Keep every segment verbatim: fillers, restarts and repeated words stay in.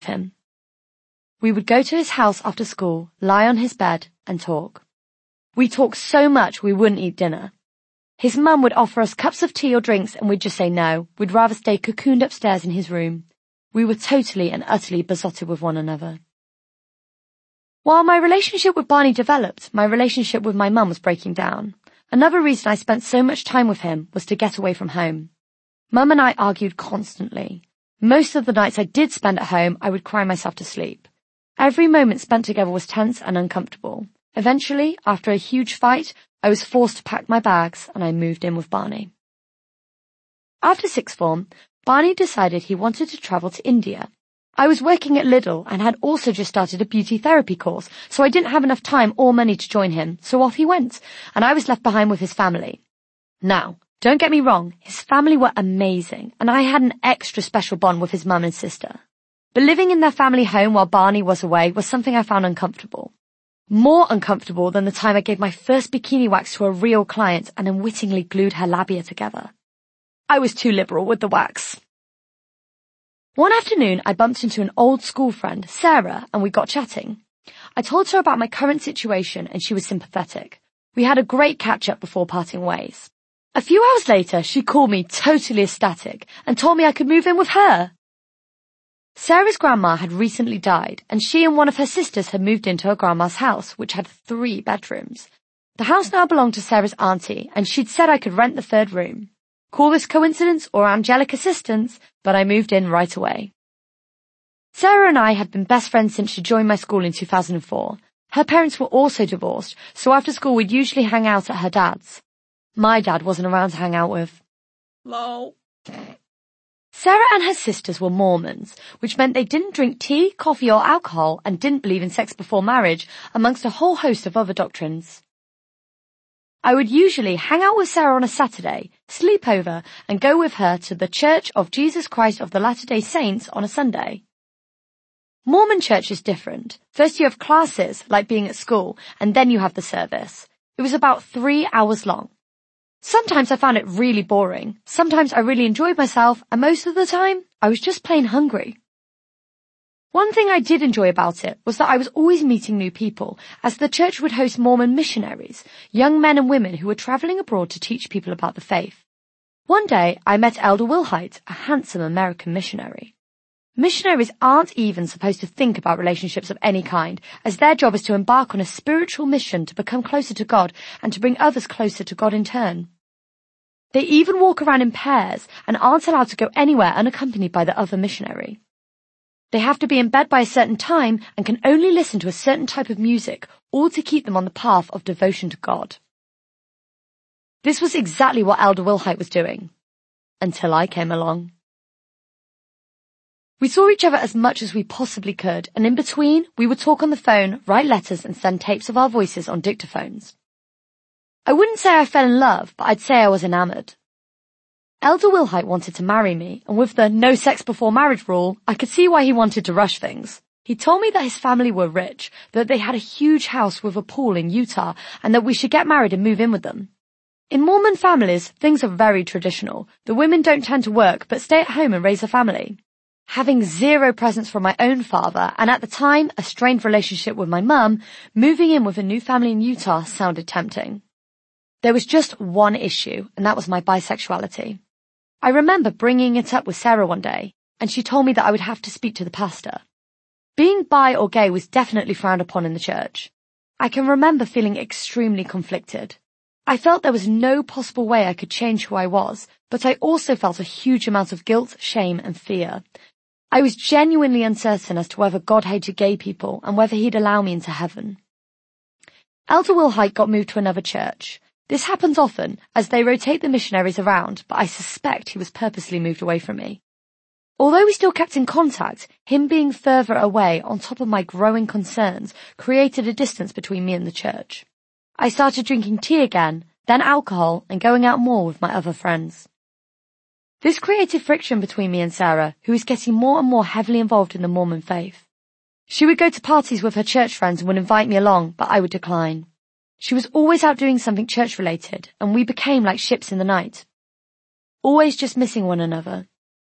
him. We would go to his house after school, lie on his bed, and talk. We talked so much we wouldn't eat dinner. His mum would offer us cups of tea or drinks and we'd just say no. We'd rather stay cocooned upstairs in his room. We were totally and utterly besotted with one another. While my relationship with Barney developed, my relationship with my mum was breaking down. Another reason I spent so much time with him was to get away from home. Mum and I argued constantly. Most of the nights I did spend at home, I would cry myself to sleep. Every moment spent together was tense and uncomfortable. Eventually, after a huge fight, I was forced to pack my bags and I moved in with Barney. After sixth form, Barney decided he wanted to travel to India. I was working at Lidl and had also just started a beauty therapy course, so I didn't have enough time or money to join him, so off he went, and I was left behind with his family. Now, don't get me wrong, his family were amazing, and I had an extra special bond with his mum and sister. But living in their family home while Barney was away was something I found uncomfortable. More uncomfortable than the time I gave my first bikini wax to a real client and unwittingly glued her labia together. I was too liberal with the wax. One afternoon, I bumped into an old school friend, Sarah, and we got chatting. I told her about my current situation and she was sympathetic. We had a great catch-up before parting ways. A few hours later, she called me totally ecstatic and told me I could move in with her. Sarah's grandma had recently died and she and one of her sisters had moved into her grandma's house, which had three bedrooms. The house now belonged to Sarah's auntie and she'd said I could rent the third room. Call this coincidence or angelic assistance, but I moved in right away. Sarah and I had been best friends since she joined my school in two thousand four. Her parents were also divorced, so after school we'd usually hang out at her dad's. My dad wasn't around to hang out with. No. Sarah and her sisters were Mormons, which meant they didn't drink tea, coffee or alcohol and didn't believe in sex before marriage, amongst a whole host of other doctrines. I would usually hang out with Sarah on a Saturday, sleep over, and go with her to the Church of Jesus Christ of the Latter-day Saints on a Sunday. Mormon church is different. First you have classes, like being at school, and then you have the service. It was about three hours long. Sometimes I found it really boring. Sometimes I really enjoyed myself, and most of the time, I was just plain hungry. One thing I did enjoy about it was that I was always meeting new people, as the church would host Mormon missionaries, young men and women who were traveling abroad to teach people about the faith. One day, I met Elder Wilhite, a handsome American missionary. Missionaries aren't even supposed to think about relationships of any kind, as their job is to embark on a spiritual mission to become closer to God and to bring others closer to God in turn. They even walk around in pairs and aren't allowed to go anywhere unaccompanied by the other missionary. They have to be in bed by a certain time and can only listen to a certain type of music, all to keep them on the path of devotion to God. This was exactly what Elder Wilhite was doing, until I came along. We saw each other as much as we possibly could, and in between, we would talk on the phone, write letters, and send tapes of our voices on dictaphones. I wouldn't say I fell in love, but I'd say I was enamored. Elder Wilhite wanted to marry me, and with the no sex before marriage rule, I could see why he wanted to rush things. He told me that his family were rich, that they had a huge house with a pool in Utah, and that we should get married and move in with them. In Mormon families, things are very traditional. The women don't tend to work, but stay at home and raise a family. Having zero presence from my own father, and at the time, a strained relationship with my mum, moving in with a new family in Utah sounded tempting. There was just one issue, and that was my bisexuality. I remember bringing it up with Sarah one day, and she told me that I would have to speak to the pastor. Being bi or gay was definitely frowned upon in the church. I can remember feeling extremely conflicted. I felt there was no possible way I could change who I was, but I also felt a huge amount of guilt, shame, and fear. I was genuinely uncertain as to whether God hated gay people and whether he'd allow me into heaven. Elder Wilhite got moved to another church. This happens often, as they rotate the missionaries around, but I suspect he was purposely moved away from me. Although we still kept in contact, him being further away on top of my growing concerns created a distance between me and the church. I started drinking tea again, then alcohol, and going out more with my other friends. This created friction between me and Sarah, who was getting more and more heavily involved in the Mormon faith. She would go to parties with her church friends and would invite me along, but I would decline. She was always out doing something church-related, and we became like ships in the night, always just missing one another.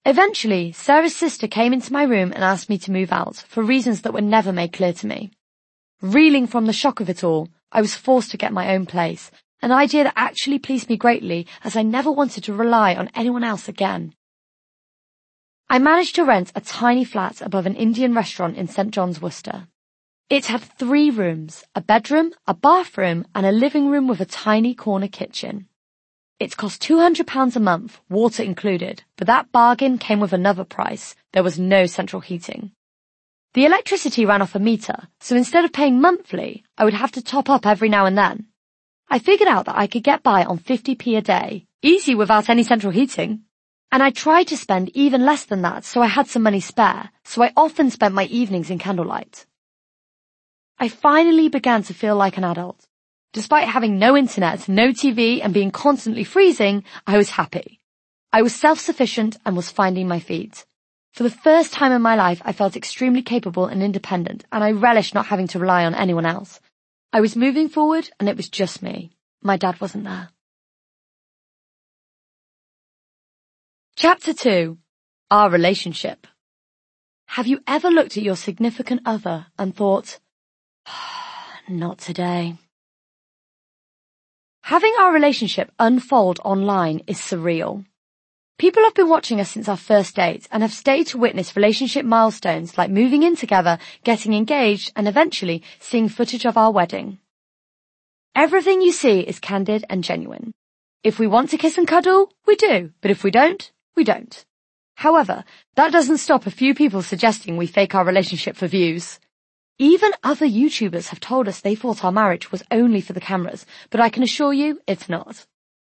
Eventually, Sarah's sister came into my room and asked me to move out for reasons that were never made clear to me. Reeling from the shock of it all, I was forced to get my own place, an idea that actually pleased me greatly as I never wanted to rely on anyone else again. I managed to rent a tiny flat above an Indian restaurant in St John's, Worcester. It had three rooms, a bedroom, a bathroom, and a living room with a tiny corner kitchen. It cost two hundred pounds a month, water included, but that bargain came with another price. There was no central heating. The electricity ran off a meter, so instead of paying monthly, I would have to top up every now and then. I figured out that I could get by on fifty p a day, easy without any central heating. And I tried to spend even less than that so I had some money spare, so I often spent my evenings in candlelight. I finally began to feel like an adult. Despite having no internet, no T V, and being constantly freezing, I was happy. I was self-sufficient and was finding my feet. For the first time in my life, I felt extremely capable and independent, and I relished not having to rely on anyone else. I was moving forward, and it was just me. My dad wasn't there. Chapter two. Our relationship. Have you ever looked at your significant other and thought, not today? Having our relationship unfold online is surreal. People have been watching us since our first date and have stayed to witness relationship milestones like moving in together, getting engaged, and eventually seeing footage of our wedding. Everything you see is candid and genuine. If we want to kiss and cuddle, we do, but if we don't, we don't. However, that doesn't stop a few people suggesting we fake our relationship for views. Even other YouTubers have told us they thought our marriage was only for the cameras, but I can assure you it's not.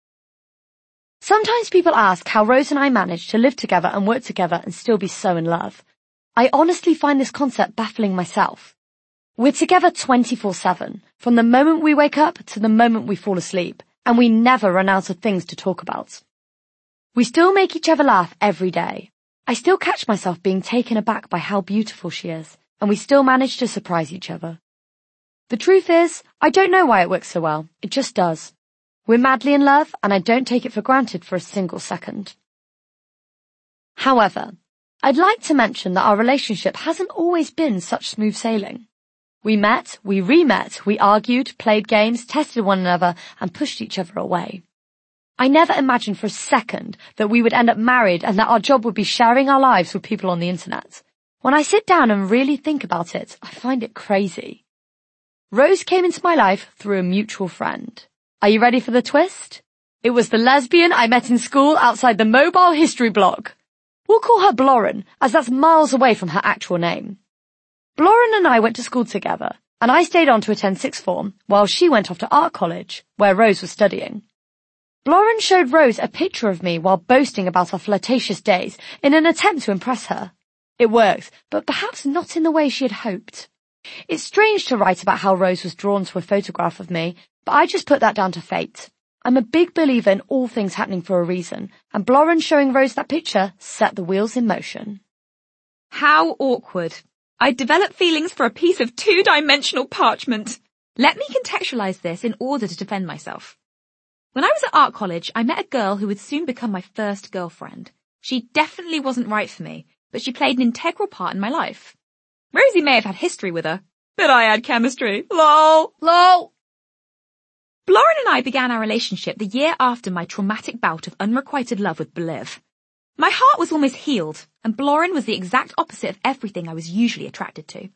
Sometimes people ask how Rose and I managed to live together and work together and still be so in love. I honestly find this concept baffling myself. We're together twenty-four seven, from the moment we wake up to the moment we fall asleep, and we never run out of things to talk about. We still make each other laugh every day. I still catch myself being taken aback by how beautiful she is, and we still manage to surprise each other. The truth is, I don't know why it works so well. It just does. We're madly in love, and I don't take it for granted for a single second. However, I'd like to mention that our relationship hasn't always been such smooth sailing. We met, we re-met, we argued, played games, tested one another, and pushed each other away. I never imagined for a second that we would end up married and that our job would be sharing our lives with people on the internet. When I sit down and really think about it, I find it crazy. Rose came into my life through a mutual friend. Are you ready for the twist? It was the lesbian I met in school outside the mobile history block. We'll call her Blorin, as that's miles away from her actual name. Blorin and I went to school together, and I stayed on to attend sixth form while she went off to art college, where Rose was studying. Blorin showed Rose a picture of me while boasting about our flirtatious days in an attempt to impress her. It worked, but perhaps not in the way she had hoped. It's strange to write about how Rose was drawn to a photograph of me, but I just put that down to fate. I'm a big believer in all things happening for a reason, and Blorin showing Rose that picture set the wheels in motion. How awkward. I developed feelings for a piece of two-dimensional parchment. Let me contextualize this in order to defend myself. When I was at art college, I met a girl who would soon become my first girlfriend. She definitely wasn't right for me, but she played an integral part in my life. Rosie may have had history with her, but I had chemistry. Lol. Lol. Blorin and I began our relationship the year after my traumatic bout of unrequited love with Bliv. My heart was almost healed, and Blorin was the exact opposite of everything I was usually attracted to.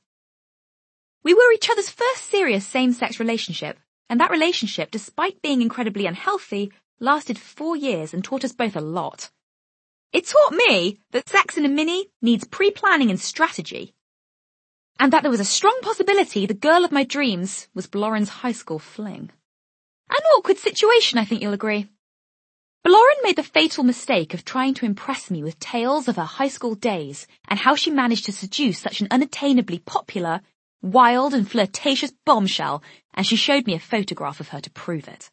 We were each other's first serious same-sex relationship, and that relationship, despite being incredibly unhealthy, lasted four years and taught us both a lot. It taught me that sex in a mini needs pre-planning and strategy, and that there was a strong possibility the girl of my dreams was Blorin's high school fling. An awkward situation, I think you'll agree. Blorin made the fatal mistake of trying to impress me with tales of her high school days and how she managed to seduce such an unattainably popular, wild and flirtatious bombshell, and she showed me a photograph of her to prove it.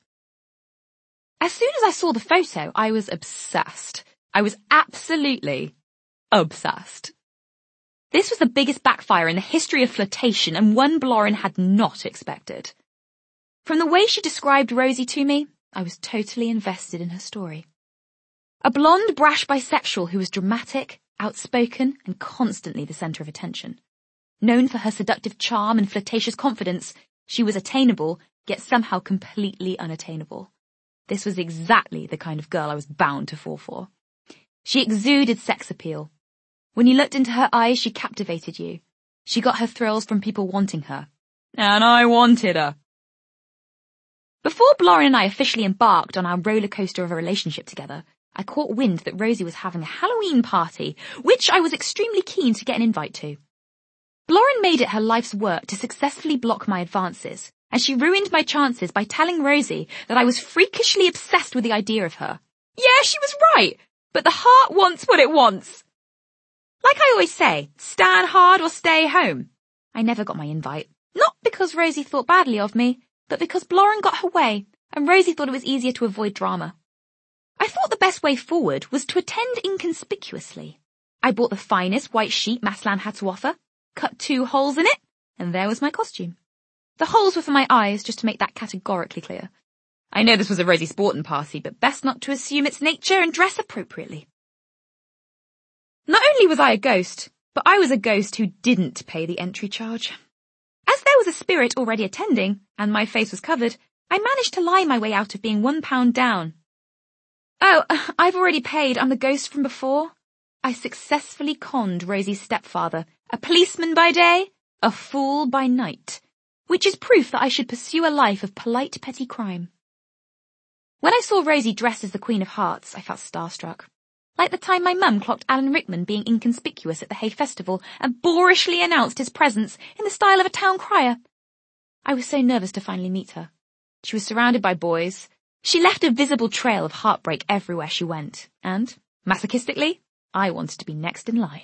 As soon as I saw the photo, I was obsessed. I was absolutely obsessed. This was the biggest backfire in the history of flirtation, and one Blorin had not expected. From the way she described Rosie to me, I was totally invested in her story. A blonde, brash bisexual who was dramatic, outspoken, and constantly the centre of attention. Known for her seductive charm and flirtatious confidence, she was attainable, yet somehow completely unattainable. This was exactly the kind of girl I was bound to fall for. She exuded sex appeal. When you looked into her eyes, she captivated you. She got her thrills from people wanting her. And I wanted her. Before Blorin and I officially embarked on our roller coaster of a relationship together, I caught wind that Rosie was having a Halloween party, which I was extremely keen to get an invite to. Blorin made it her life's work to successfully block my advances, and she ruined my chances by telling Rosie that I was freakishly obsessed with the idea of her. Yeah, she was right, but the heart wants what it wants. Like I always say, stand hard or stay home. I never got my invite, not because Rosie thought badly of me, but because Blorin got her way, and Rosie thought it was easier to avoid drama. I thought the best way forward was to attend inconspicuously. I bought the finest white sheet Maslan had to offer, cut two holes in it, and there was my costume. The holes were for my eyes, just to make that categorically clear. I know this was a Rosie Sporton party, but best not to assume its nature and dress appropriately. Not only was I a ghost, but I was a ghost who didn't pay the entry charge. As there was a spirit already attending, and my face was covered, I managed to lie my way out of being one pound down. Oh, I've already paid. I'm the ghost from before. I successfully conned Rosie's stepfather, a policeman by day, a fool by night, which is proof that I should pursue a life of polite petty crime. When I saw Rosie dressed as the Queen of Hearts, I felt starstruck. Like the time my mum clocked Alan Rickman being inconspicuous at the Hay Festival and boorishly announced his presence in the style of a town crier. I was so nervous to finally meet her. She was surrounded by boys. She left a visible trail of heartbreak everywhere she went, and, masochistically, I wanted to be next in line.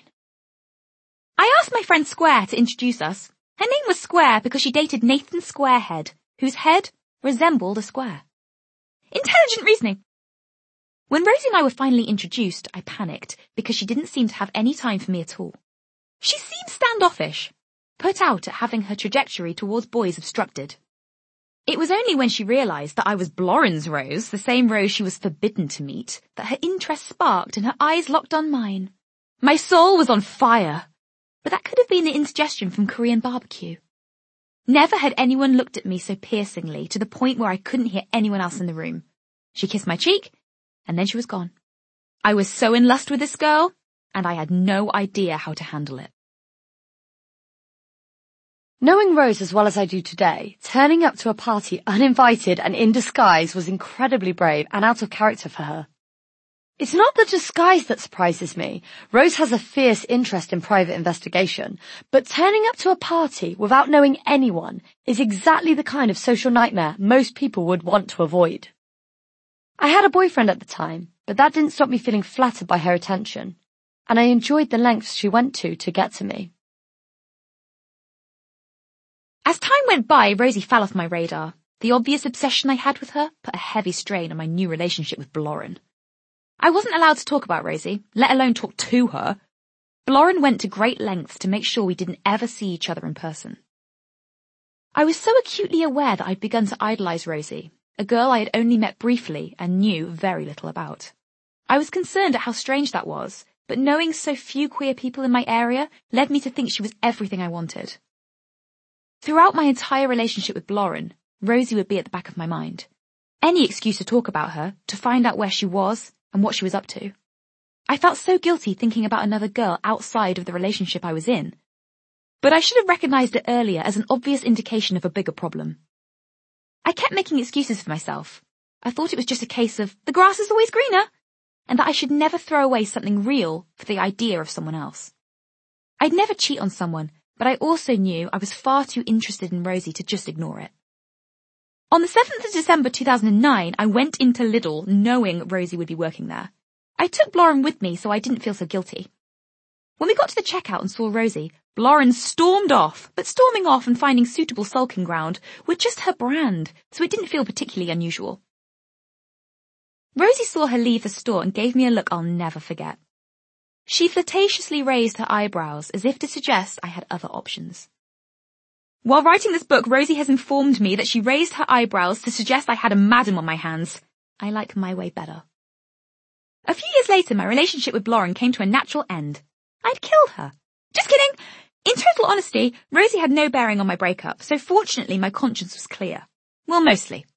I asked my friend Square to introduce us. Her name was Square because she dated Nathan Squarehead, whose head resembled a square. Intelligent reasoning. When Rosie and I were finally introduced, I panicked because she didn't seem to have any time for me at all. She seemed standoffish, put out at having her trajectory towards boys obstructed. It was only when she realised that I was Blorin's Rose, the same Rose she was forbidden to meet, that her interest sparked and her eyes locked on mine. My soul was on fire, but that could have been the indigestion from Korean barbecue. Never had anyone looked at me so piercingly to the point where I couldn't hear anyone else in the room. She kissed my cheek, and then she was gone. I was so in lust with this girl, and I had no idea how to handle it. Knowing Rose as well as I do today, turning up to a party uninvited and in disguise was incredibly brave and out of character for her. It's not the disguise that surprises me. Rose has a fierce interest in private investigation, but turning up to a party without knowing anyone is exactly the kind of social nightmare most people would want to avoid. I had a boyfriend at the time, but that didn't stop me feeling flattered by her attention, and I enjoyed the lengths she went to to get to me. As time went by, Rosie fell off my radar. The obvious obsession I had with her put a heavy strain on my new relationship with Blorin. I wasn't allowed to talk about Rosie, let alone talk to her. Blorin went to great lengths to make sure we didn't ever see each other in person. I was so acutely aware that I'd begun to idolise Rosie, a girl I had only met briefly and knew very little about. I was concerned at how strange that was, but knowing so few queer people in my area led me to think she was everything I wanted. Throughout my entire relationship with Blorin, Rosie would be at the back of my mind. Any excuse to talk about her, to find out where she was and what she was up to. I felt so guilty thinking about another girl outside of the relationship I was in. But I should have recognised it earlier as an obvious indication of a bigger problem. I kept making excuses for myself. I thought it was just a case of the grass is always greener, and that I should never throw away something real for the idea of someone else. I'd never cheat on someone, but I also knew I was far too interested in Rosie to just ignore it. On the seventh of December two thousand nine, I went into Lidl knowing Rosie would be working there. I took Blorin with me so I didn't feel so guilty. When we got to the checkout and saw Rosie, Blorin stormed off, but storming off and finding suitable sulking ground were just her brand, so it didn't feel particularly unusual. Rosie saw her leave the store and gave me a look I'll never forget. She flirtatiously raised her eyebrows as if to suggest I had other options. While writing this book, Rosie has informed me that she raised her eyebrows to suggest I had a madam on my hands. I like my way better. A few years later, my relationship with Lauren came to a natural end. I'd killed her. Just kidding. In total honesty, Rosie had no bearing on my breakup, so fortunately my conscience was clear. Well, mostly.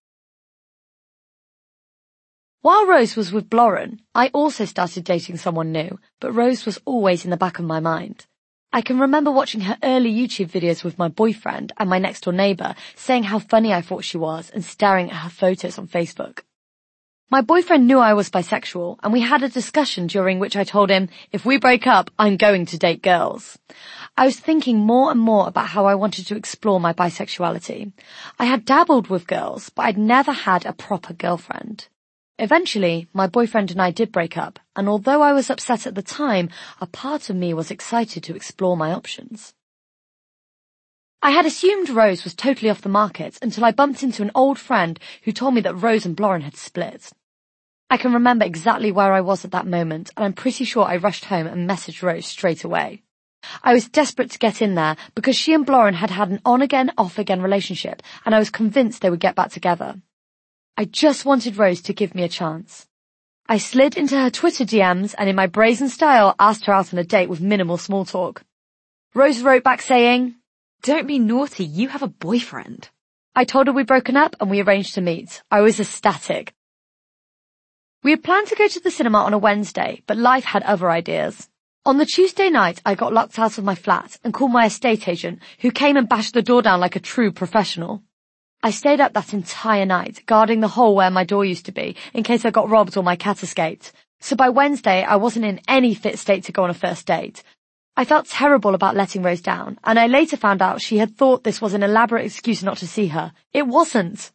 While Rose was with Lauren, I also started dating someone new, but Rose was always in the back of my mind. I can remember watching her early YouTube videos with my boyfriend and my next door neighbour, saying how funny I thought she was and staring at her photos on Facebook. My boyfriend knew I was bisexual, and we had a discussion during which I told him, if we break up, I'm going to date girls. I was thinking more and more about how I wanted to explore my bisexuality. I had dabbled with girls, but I'd never had a proper girlfriend. Eventually, my boyfriend and I did break up, and although I was upset at the time, a part of me was excited to explore my options. I had assumed Rose was totally off the market until I bumped into an old friend who told me that Rose and Lauren had split. I can remember exactly where I was at that moment, and I'm pretty sure I rushed home and messaged Rose straight away. I was desperate to get in there because she and Lauren had had an on-again, off-again relationship, and I was convinced they would get back together. I just wanted Rose to give me a chance. I slid into her Twitter D Ms and in my brazen style asked her out on a date with minimal small talk. Rose wrote back saying, "Don't be naughty, you have a boyfriend." I told her we'd broken up and we arranged to meet. I was ecstatic. We had planned to go to the cinema on a Wednesday, but life had other ideas. On the Tuesday night, I got locked out of my flat and called my estate agent, who came and bashed the door down like a true professional. I stayed up that entire night, guarding the hole where my door used to be, in case I got robbed or my cat escaped. So by Wednesday, I wasn't in any fit state to go on a first date. I felt terrible about letting Rose down, and I later found out she had thought this was an elaborate excuse not to see her. It wasn't.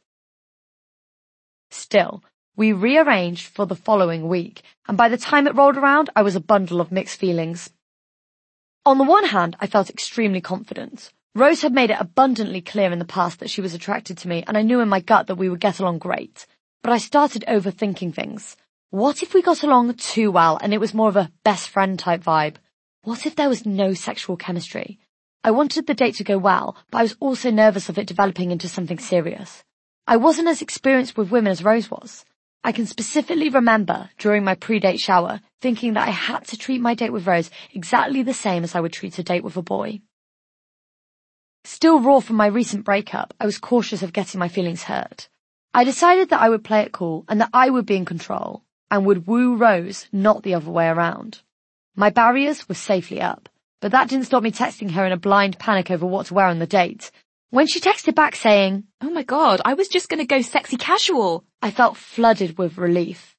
Still, we rearranged for the following week, and by the time it rolled around, I was a bundle of mixed feelings. On the one hand, I felt extremely confident. Rose had made it abundantly clear in the past that she was attracted to me, and I knew in my gut that we would get along great. But I started overthinking things. What if we got along too well and it was more of a best friend type vibe? What if there was no sexual chemistry? I wanted the date to go well, but I was also nervous of it developing into something serious. I wasn't as experienced with women as Rose was. I can specifically remember, during my pre-date shower, thinking that I had to treat my date with Rose exactly the same as I would treat a date with a boy. Still raw from my recent breakup, I was cautious of getting my feelings hurt. I decided that I would play it cool and that I would be in control, and would woo Rose, not the other way around. My barriers were safely up, but that didn't stop me texting her in a blind panic over what to wear on the date. When she texted back saying, "Oh my god, I was just gonna go sexy casual," I felt flooded with relief.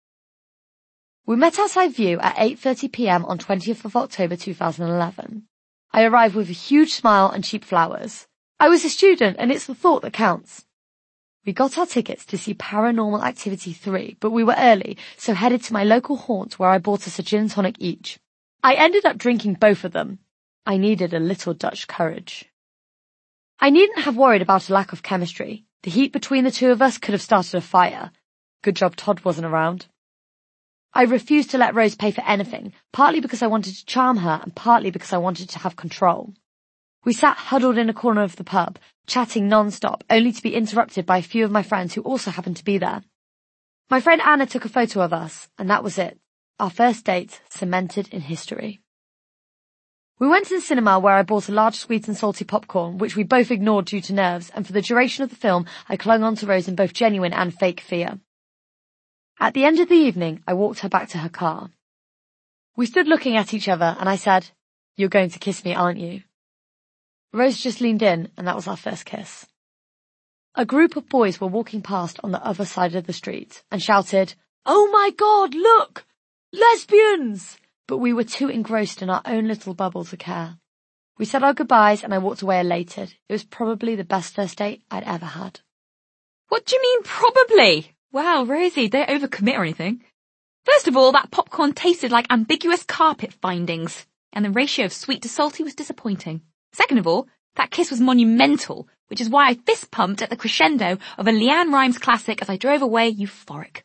We met outside View at eight thirty p m on twentieth of October two thousand eleven. I arrived with a huge smile and cheap flowers. I was a student, and it's the thought that counts. We got our tickets to see Paranormal Activity three, but we were early, so headed to my local haunt where I bought us a gin and tonic each. I ended up drinking both of them. I needed a little Dutch courage. I needn't have worried about a lack of chemistry. The heat between the two of us could have started a fire. Good job Todd wasn't around. I refused to let Rose pay for anything, partly because I wanted to charm her and partly because I wanted to have control. We sat huddled in a corner of the pub, chatting non-stop, only to be interrupted by a few of my friends who also happened to be there. My friend Anna took a photo of us, and that was it. Our first date cemented in history. We went to the cinema where I bought a large sweet and salty popcorn, which we both ignored due to nerves, and for the duration of the film, I clung on to Rose in both genuine and fake fear. At the end of the evening, I walked her back to her car. We stood looking at each other, and I said, "You're going to kiss me, aren't you?" Rose just leaned in, and that was our first kiss. A group of boys were walking past on the other side of the street, and shouted, "Oh my God, look! Lesbians!" But we were too engrossed in our own little bubble to care. We said our goodbyes, and I walked away elated. It was probably the best first date I'd ever had. What do you mean, probably? Wow, Rosie, don't overcommit or anything. First of all, that popcorn tasted like ambiguous carpet findings, and the ratio of sweet to salty was disappointing. Second of all, that kiss was monumental, which is why I fist pumped at the crescendo of a Leanne Rimes classic as I drove away euphoric.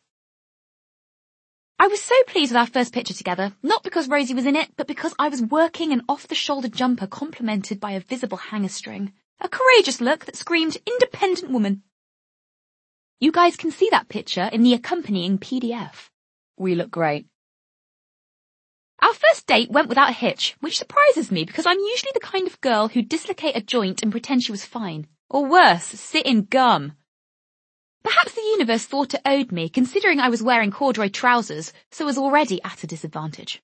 I was so pleased with our first picture together, not because Rosie was in it, but because I was working an off-the-shoulder jumper complemented by a visible hanger string. A courageous look that screamed independent woman. You guys can see that picture in the accompanying P D F. We look great. Our first date went without a hitch, which surprises me because I'm usually the kind of girl who'd dislocate a joint and pretend she was fine. Or worse, sit in gum. Perhaps the universe thought it owed me, considering I was wearing corduroy trousers, so was already at a disadvantage.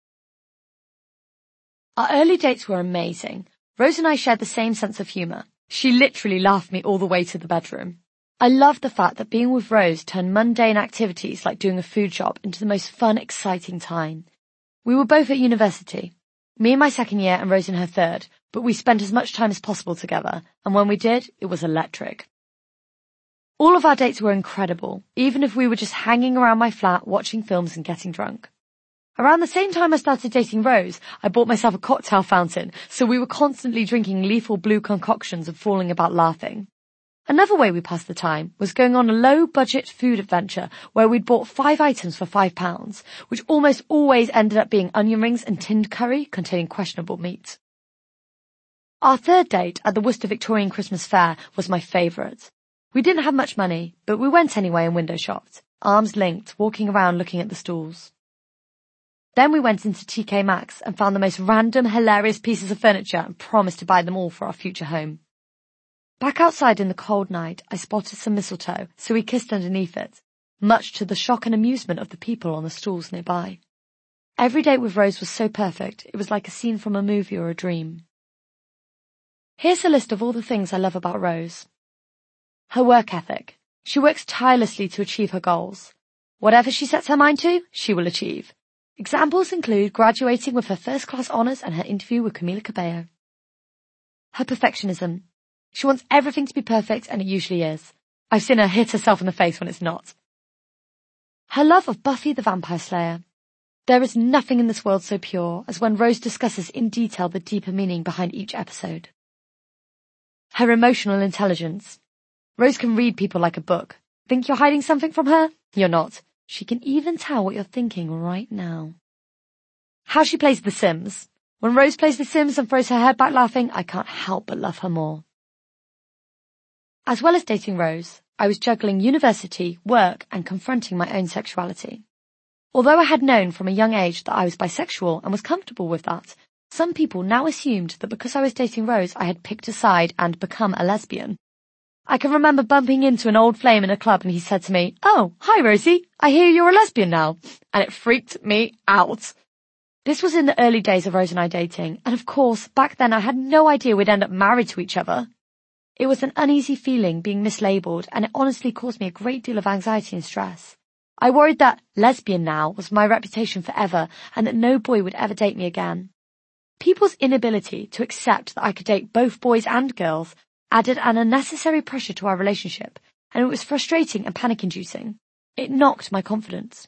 Our early dates were amazing. Rose and I shared the same sense of humour. She literally laughed me all the way to the bedroom. I loved the fact that being with Rose turned mundane activities like doing a food shop into the most fun, exciting time. We were both at university. Me in my second year and Rose in her third, but we spent as much time as possible together, and when we did, it was electric. All of our dates were incredible, even if we were just hanging around my flat, watching films and getting drunk. Around the same time I started dating Rose, I bought myself a cocktail fountain, so we were constantly drinking lethal blue concoctions and falling about laughing. Another way we passed the time was going on a low-budget food adventure where we'd bought five items for five pounds, which almost always ended up being onion rings and tinned curry containing questionable meat. Our third date at the Worcester Victorian Christmas Fair was my favourite. We didn't have much money, but we went anyway and window shopped, arms linked, walking around looking at the stalls. Then we went into T K Maxx and found the most random, hilarious pieces of furniture and promised to buy them all for our future home. Back outside in the cold night, I spotted some mistletoe, so we kissed underneath it, much to the shock and amusement of the people on the stalls nearby. Every date with Rose was so perfect, it was like a scene from a movie or a dream. Here's a list of all the things I love about Rose. Her work ethic. She works tirelessly to achieve her goals. Whatever she sets her mind to, she will achieve. Examples include graduating with her first-class honours and her interview with Camila Cabello. Her perfectionism. She wants everything to be perfect, and it usually is. I've seen her hit herself in the face when it's not. Her love of Buffy the Vampire Slayer. There is nothing in this world so pure as when Rose discusses in detail the deeper meaning behind each episode. Her emotional intelligence. Rose can read people like a book. Think you're hiding something from her? You're not. She can even tell what you're thinking right now. How she plays The Sims. When Rose plays The Sims and throws her head back laughing, I can't help but love her more. As well as dating Rose, I was juggling university, work, and confronting my own sexuality. Although I had known from a young age that I was bisexual and was comfortable with that, some people now assumed that because I was dating Rose, I had picked a side and become a lesbian. I can remember bumping into an old flame in a club and he said to me, "Oh, hi Rosie, I hear you're a lesbian now," and it freaked me out. This was in the early days of Rose and I dating, and of course, back then I had no idea we'd end up married to each other. It was an uneasy feeling being mislabeled, and it honestly caused me a great deal of anxiety and stress. I worried that lesbian now was my reputation forever and that no boy would ever date me again. People's inability to accept that I could date both boys and girls added an unnecessary pressure to our relationship, and it was frustrating and panic-inducing. It knocked my confidence.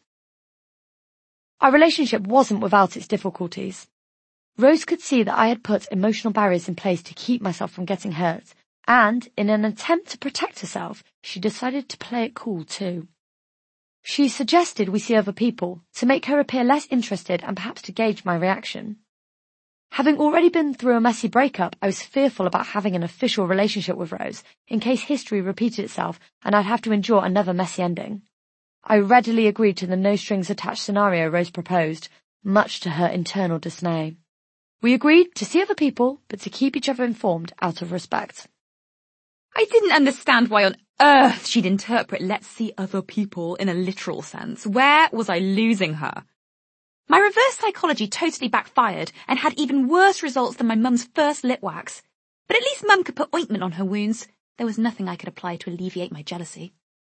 Our relationship wasn't without its difficulties. Rose could see that I had put emotional barriers in place to keep myself from getting hurt, and, in an attempt to protect herself, she decided to play it cool too. She suggested we see other people, to make her appear less interested and perhaps to gauge my reaction. Having already been through a messy breakup, I was fearful about having an official relationship with Rose, in case history repeated itself and I'd have to endure another messy ending. I readily agreed to the no-strings-attached scenario Rose proposed, much to her internal dismay. We agreed to see other people, but to keep each other informed out of respect. I didn't understand why on earth she'd interpret "let's see other people" in a literal sense. Where was I losing her? My reverse psychology totally backfired and had even worse results than my mum's first lip wax. But at least Mum could put ointment on her wounds. There was nothing I could apply to alleviate my jealousy.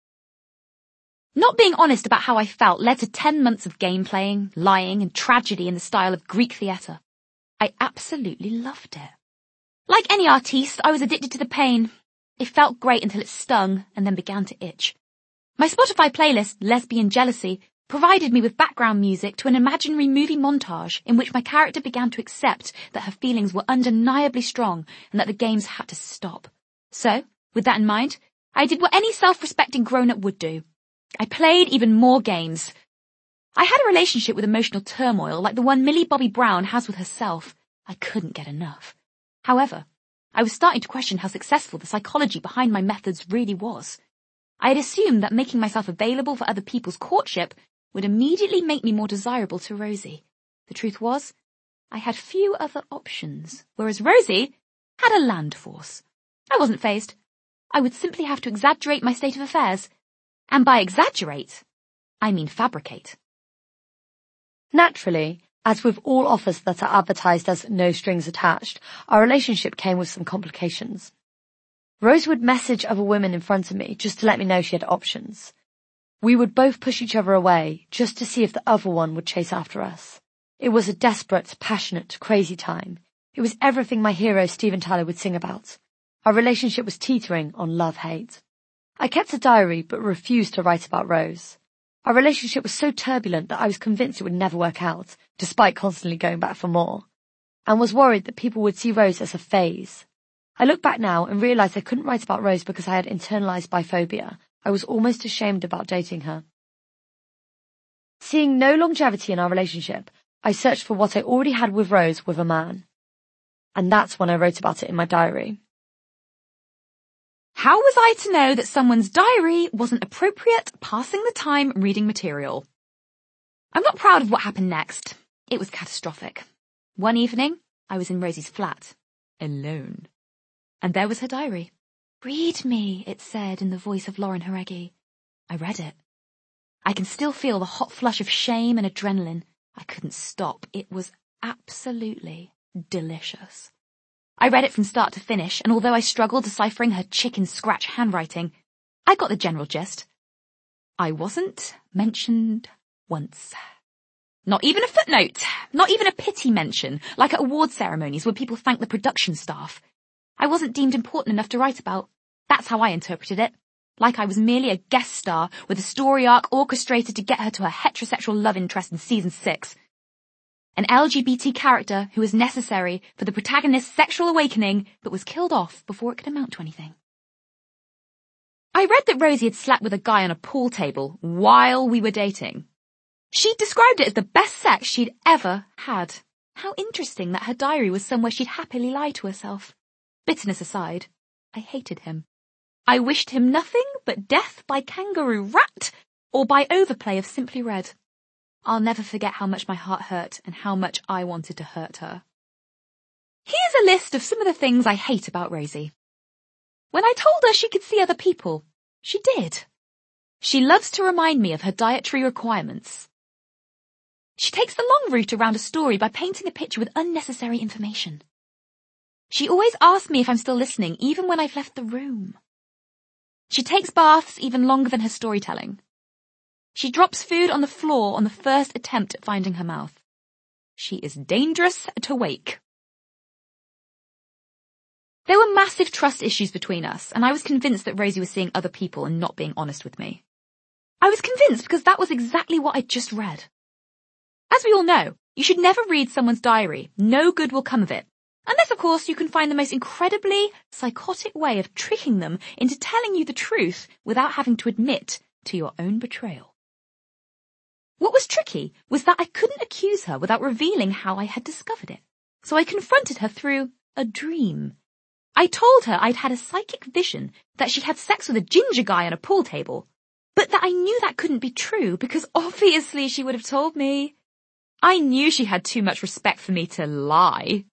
Not being honest about how I felt led to ten months of game playing, lying, and tragedy in the style of Greek theatre. I absolutely loved it. Like any artiste, I was addicted to the pain. It felt great until it stung and then began to itch. My Spotify playlist, Lesbian Jealousy, provided me with background music to an imaginary movie montage in which my character began to accept that her feelings were undeniably strong and that the games had to stop. So, with that in mind, I did what any self-respecting grown-up would do. I played even more games. I had a relationship with emotional turmoil like the one Millie Bobby Brown has with herself. I couldn't get enough. However, I was starting to question how successful the psychology behind my methods really was. I had assumed that making myself available for other people's courtship would immediately make me more desirable to Rosie. The truth was, I had few other options, whereas Rosie had a land force. I wasn't fazed. I would simply have to exaggerate my state of affairs. And by exaggerate, I mean fabricate. Naturally, as with all offers that are advertised as no strings attached, our relationship came with some complications. Rose would message other women in front of me just to let me know she had options. We would both push each other away just to see if the other one would chase after us. It was a desperate, passionate, crazy time. It was everything my hero Steven Tyler would sing about. Our relationship was teetering on love-hate. I kept a diary but refused to write about Rose. Our relationship was so turbulent that I was convinced it would never work out, despite constantly going back for more, and was worried that people would see Rose as a phase. I look back now and realised I couldn't write about Rose because I had internalized biphobia. I was almost ashamed about dating her. Seeing no longevity in our relationship, I searched for what I already had with Rose with a man. And that's when I wrote about it in my diary. How was I to know that someone's diary wasn't appropriate passing the time reading material? I'm not proud of what happened next. It was catastrophic. One evening, I was in Rosie's flat, alone. And there was her diary. Read me, it said in the voice of Lauren Jareggi. I read it. I can still feel the hot flush of shame and adrenaline. I couldn't stop. It was absolutely delicious. I read it from start to finish, and although I struggled deciphering her chicken scratch handwriting, I got the general gist. I wasn't mentioned once. Not even a footnote, not even a pity mention, like at award ceremonies where people thank the production staff. I wasn't deemed important enough to write about. That's how I interpreted it. Like I was merely a guest star with a story arc orchestrated to get her to her heterosexual love interest in season six. An L G B T character who was necessary for the protagonist's sexual awakening, but was killed off before it could amount to anything. I read that Rosie had slept with a guy on a pool table while we were dating. She described it as the best sex she'd ever had. How interesting that her diary was somewhere she'd happily lie to herself. Bitterness aside, I hated him. I wished him nothing but death by kangaroo rat or by overplay of Simply Red. I'll never forget how much my heart hurt and how much I wanted to hurt her. Here's a list of some of the things I hate about Rosie. When I told her she could see other people, she did. She loves to remind me of her dietary requirements. She takes the long route around a story by painting a picture with unnecessary information. She always asks me if I'm still listening, even when I've left the room. She takes baths even longer than her storytelling. She drops food on the floor on the first attempt at finding her mouth. She is dangerous to wake. There were massive trust issues between us, and I was convinced that Rosie was seeing other people and not being honest with me. I was convinced because that was exactly what I'd just read. As we all know, you should never read someone's diary. No good will come of it. Unless, of course, you can find the most incredibly psychotic way of tricking them into telling you the truth without having to admit to your own betrayal. What was tricky was that I couldn't accuse her without revealing how I had discovered it. So I confronted her through a dream. I told her I'd had a psychic vision that she'd had sex with a ginger guy on a pool table, but that I knew that couldn't be true because obviously she would have told me. I knew she had too much respect for me to lie.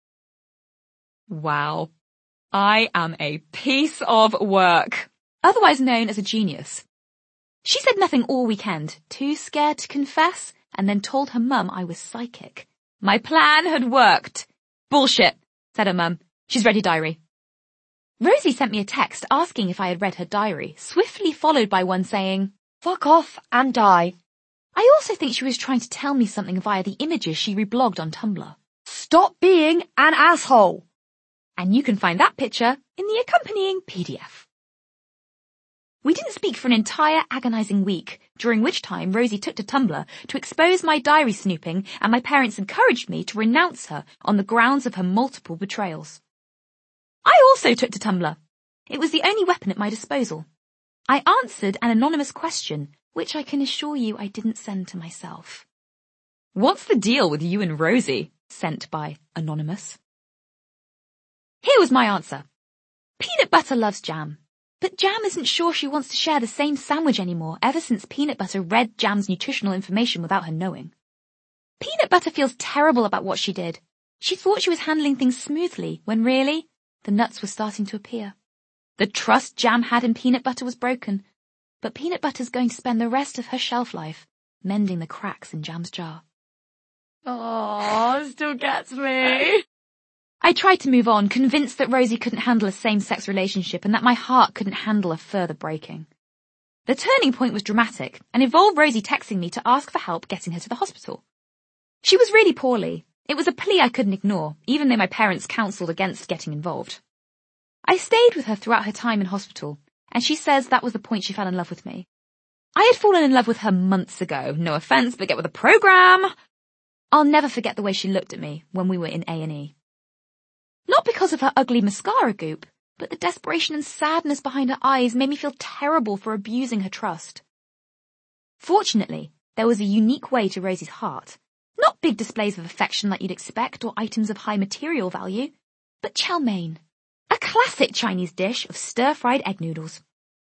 Wow. I am a piece of work, otherwise known as a genius. She said nothing all weekend, too scared to confess, and then told her mum I was psychic. My plan had worked. Bullshit, said her mum. She's read your diary. Rosie sent me a text asking if I had read her diary, swiftly followed by one saying, "Fuck off and die." I also think she was trying to tell me something via the images she reblogged on Tumblr. "Stop being an asshole." And you can find that picture in the accompanying P D F. We didn't speak for an entire agonizing week, during which time Rosie took to Tumblr to expose my diary snooping, and my parents encouraged me to renounce her on the grounds of her multiple betrayals. I also took to Tumblr. It was the only weapon at my disposal. I answered an anonymous question, which I can assure you I didn't send to myself. What's the deal with you and Rosie? Sent by Anonymous. Here was my answer. Peanut butter loves jam, But Jam isn't sure she wants to share the same sandwich anymore ever since Peanut Butter read Jam's nutritional information without her knowing. Peanut Butter feels terrible about what she did. She thought she was handling things smoothly, when really, the nuts were starting to appear. The trust Jam had in Peanut Butter was broken, but Peanut Butter's going to spend the rest of her shelf life mending the cracks in Jam's jar. Oh, it still gets me. I tried to move on, convinced that Rosie couldn't handle a same-sex relationship and that my heart couldn't handle a further breaking. The turning point was dramatic and involved Rosie texting me to ask for help getting her to the hospital. She was really poorly. It was a plea I couldn't ignore, even though my parents counselled against getting involved. I stayed with her throughout her time in hospital, and she says that was the point she fell in love with me. I had fallen in love with her months ago, no offence, but get with the programme. I'll never forget the way she looked at me when we were in A and E. Not because of her ugly mascara goop, but the desperation and sadness behind her eyes made me feel terrible for abusing her trust. Fortunately, there was a unique way to Rosie's heart. Not big displays of affection like you'd expect or items of high material value, but chow mein, a classic Chinese dish of stir-fried egg noodles.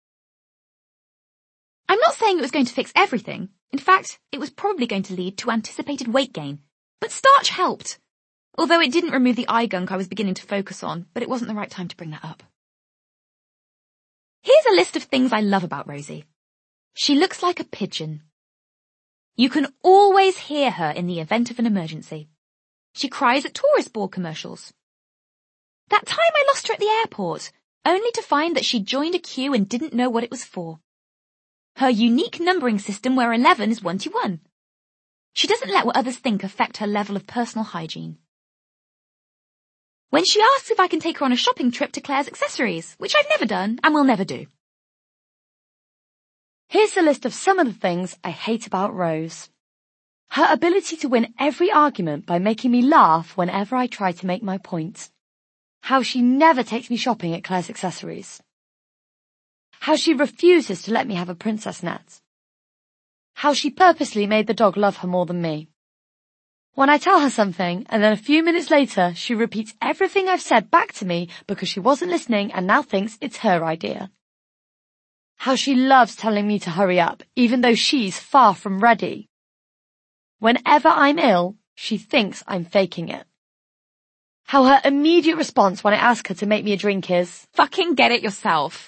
I'm not saying it was going to fix everything. In fact, it was probably going to lead to anticipated weight gain. But starch helped. Although it didn't remove the eye gunk I was beginning to focus on, but it wasn't the right time to bring that up. Here's a list of things I love about Rosie. She looks like a pigeon. You can always hear her in the event of an emergency. She cries at tourist board commercials. That time I lost her at the airport, only to find that she joined a queue and didn't know what it was for. Her unique numbering system where eleven is one to one. She doesn't let what others think affect her level of personal hygiene. When she asks if I can take her on a shopping trip to Claire's Accessories, which I've never done and will never do. Here's a list of some of the things I hate about Rose. Her ability to win every argument by making me laugh whenever I try to make my point. How she never takes me shopping at Claire's Accessories. How she refuses to let me have a princess net. How she purposely made the dog love her more than me. When I tell her something, and then a few minutes later, she repeats everything I've said back to me because she wasn't listening and now thinks it's her idea. How she loves telling me to hurry up, even though she's far from ready. Whenever I'm ill, she thinks I'm faking it. How her immediate response when I ask her to make me a drink is, "Fucking get it yourself."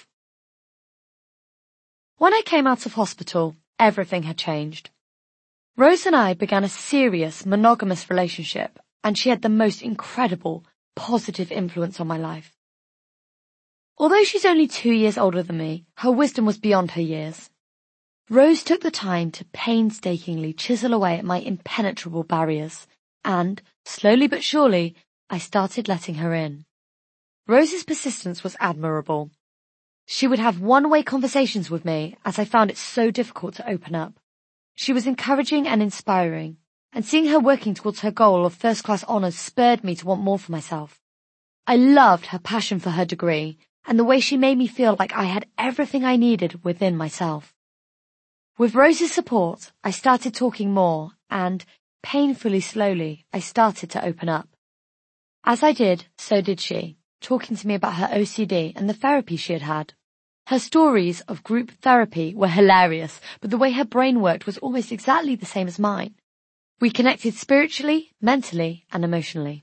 When I came out of hospital, everything had changed. Rose and I began a serious, monogamous relationship, and she had the most incredible, positive influence on my life. Although she's only two years older than me, her wisdom was beyond her years. Rose took the time to painstakingly chisel away at my impenetrable barriers, and, slowly but surely, I started letting her in. Rose's persistence was admirable. She would have one-way conversations with me, as I found it so difficult to open up. She was encouraging and inspiring, and seeing her working towards her goal of first-class honours spurred me to want more for myself. I loved her passion for her degree, and the way she made me feel like I had everything I needed within myself. With Rose's support, I started talking more, and, painfully slowly, I started to open up. As I did, so did she, talking to me about her O C D and the therapy she had had. Her stories of group therapy were hilarious, but the way her brain worked was almost exactly the same as mine. We connected spiritually, mentally, and emotionally.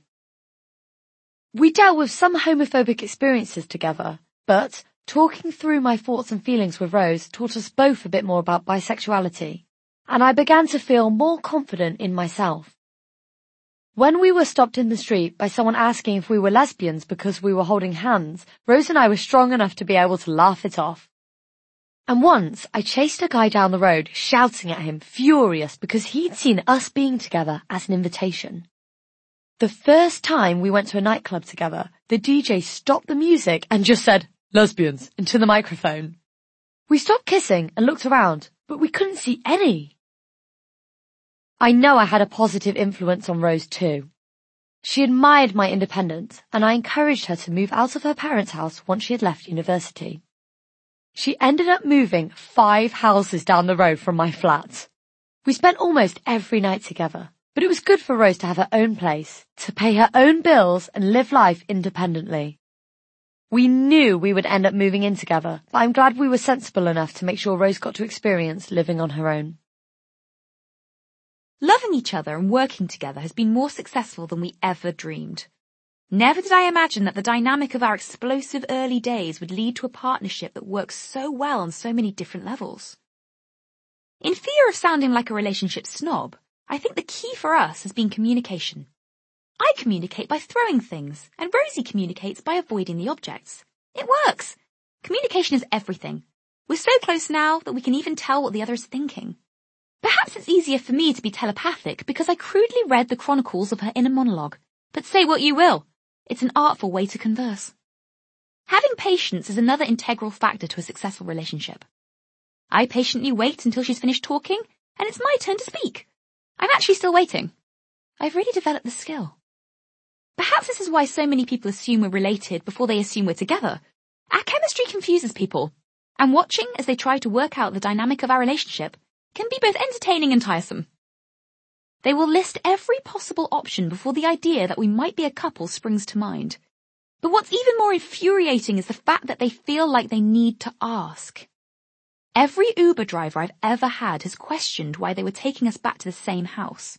We dealt with some homophobic experiences together, but talking through my thoughts and feelings with Rose taught us both a bit more about bisexuality, and I began to feel more confident in myself. When we were stopped in the street by someone asking if we were lesbians because we were holding hands, Rose and I were strong enough to be able to laugh it off. And once I chased a guy down the road, shouting at him, furious because he'd seen us being together as an invitation. The first time we went to a nightclub together, the D J stopped the music and just said, "Lesbians," into the microphone. We stopped kissing and looked around, but we couldn't see any. I know I had a positive influence on Rose too. She admired my independence, and I encouraged her to move out of her parents' house once she had left university. She ended up moving five houses down the road from my flat. We spent almost every night together, but it was good for Rose to have her own place, to pay her own bills and live life independently. We knew we would end up moving in together, but I'm glad we were sensible enough to make sure Rose got to experience living on her own. Loving each other and working together has been more successful than we ever dreamed. Never did I imagine that the dynamic of our explosive early days would lead to a partnership that works so well on so many different levels. In fear of sounding like a relationship snob, I think the key for us has been communication. I communicate by throwing things, and Rosie communicates by avoiding the objects. It works. Communication is everything. We're so close now that we can even tell what the other is thinking. Perhaps it's easier for me to be telepathic because I crudely read the chronicles of her inner monologue. But say what you will, it's an artful way to converse. Having patience is another integral factor to a successful relationship. I patiently wait until she's finished talking, and it's my turn to speak. I'm actually still waiting. I've really developed the skill. Perhaps this is why so many people assume we're related before they assume we're together. Our chemistry confuses people, and watching as they try to work out the dynamic of our relationship can be both entertaining and tiresome. They will list every possible option before the idea that we might be a couple springs to mind. But what's even more infuriating is the fact that they feel like they need to ask. Every Uber driver I've ever had has questioned why they were taking us back to the same house.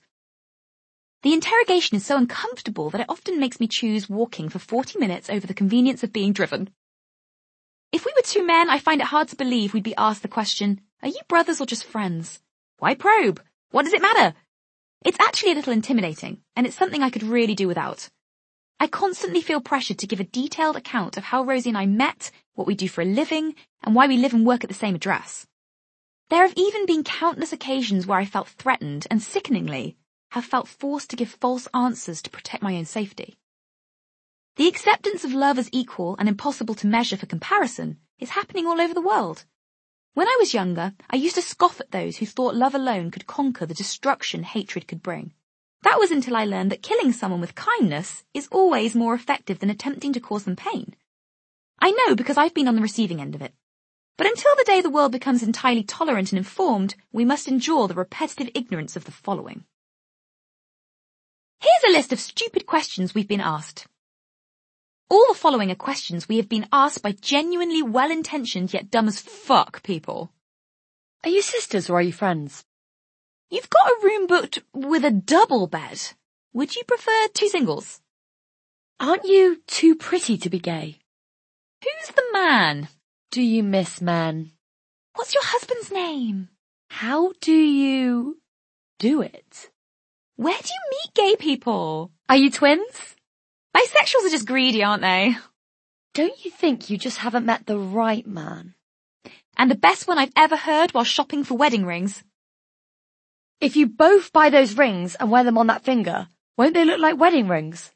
The interrogation is so uncomfortable that it often makes me choose walking for forty minutes over the convenience of being driven. If we were two men, I find it hard to believe we'd be asked the question, are you brothers or just friends? Why probe? What does it matter? It's actually a little intimidating, and it's something I could really do without. I constantly feel pressured to give a detailed account of how Rosie and I met, what we do for a living, and why we live and work at the same address. There have even been countless occasions where I felt threatened and, sickeningly, have felt forced to give false answers to protect my own safety. The acceptance of love as equal and impossible to measure for comparison is happening all over the world. When I was younger, I used to scoff at those who thought love alone could conquer the destruction hatred could bring. That was until I learned that killing someone with kindness is always more effective than attempting to cause them pain. I know because I've been on the receiving end of it. But until the day the world becomes entirely tolerant and informed, we must endure the repetitive ignorance of the following. Here's a list of stupid questions we've been asked. All the following are questions we have been asked by genuinely well-intentioned yet dumb as fuck people. Are you sisters or are you friends? You've got a room booked with a double bed. Would you prefer two singles? Aren't you too pretty to be gay? Who's the man? Do you miss men? What's your husband's name? How do you do it? Where do you meet gay people? Are you twins? Bisexuals are just greedy, aren't they? Don't you think you just haven't met the right man? And the best one I've ever heard while shopping for wedding rings. If you both buy those rings and wear them on that finger, won't they look like wedding rings?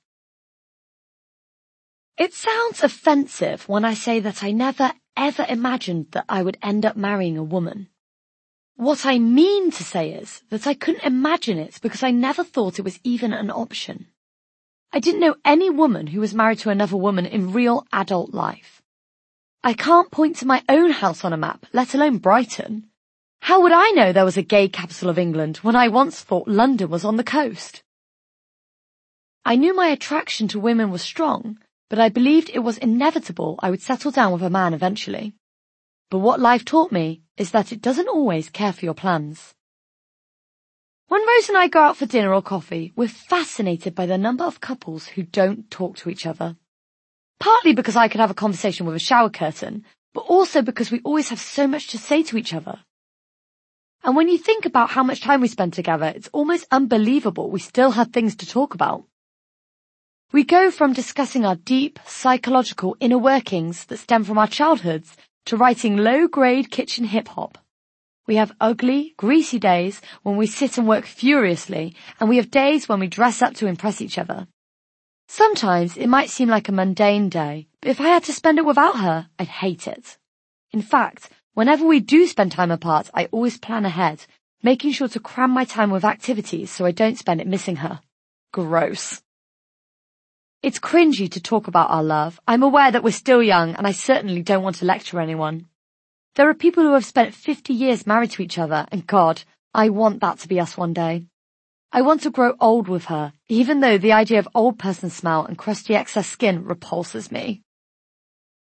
It sounds offensive when I say that I never ever imagined that I would end up marrying a woman. What I mean to say is that I couldn't imagine it because I never thought it was even an option. I didn't know any woman who was married to another woman in real adult life. I can't point to my own house on a map, let alone Brighton. How would I know there was a gay capital of England when I once thought London was on the coast? I knew my attraction to women was strong, but I believed it was inevitable I would settle down with a man eventually. But what life taught me is that it doesn't always care for your plans. When Rose and I go out for dinner or coffee, we're fascinated by the number of couples who don't talk to each other. Partly because I could have a conversation with a shower curtain, but also because we always have so much to say to each other. And when you think about how much time we spend together, it's almost unbelievable we still have things to talk about. We go from discussing our deep, psychological inner workings that stem from our childhoods to writing low-grade kitchen hip-hop. We have ugly, greasy days when we sit and work furiously, and we have days when we dress up to impress each other. Sometimes it might seem like a mundane day, but if I had to spend it without her, I'd hate it. In fact, whenever we do spend time apart, I always plan ahead, making sure to cram my time with activities so I don't spend it missing her. Gross. It's cringy to talk about our love. I'm aware that we're still young, and I certainly don't want to lecture anyone. There are people who have spent fifty years married to each other, and God, I want that to be us one day. I want to grow old with her, even though the idea of old person smell and crusty excess skin repulses me.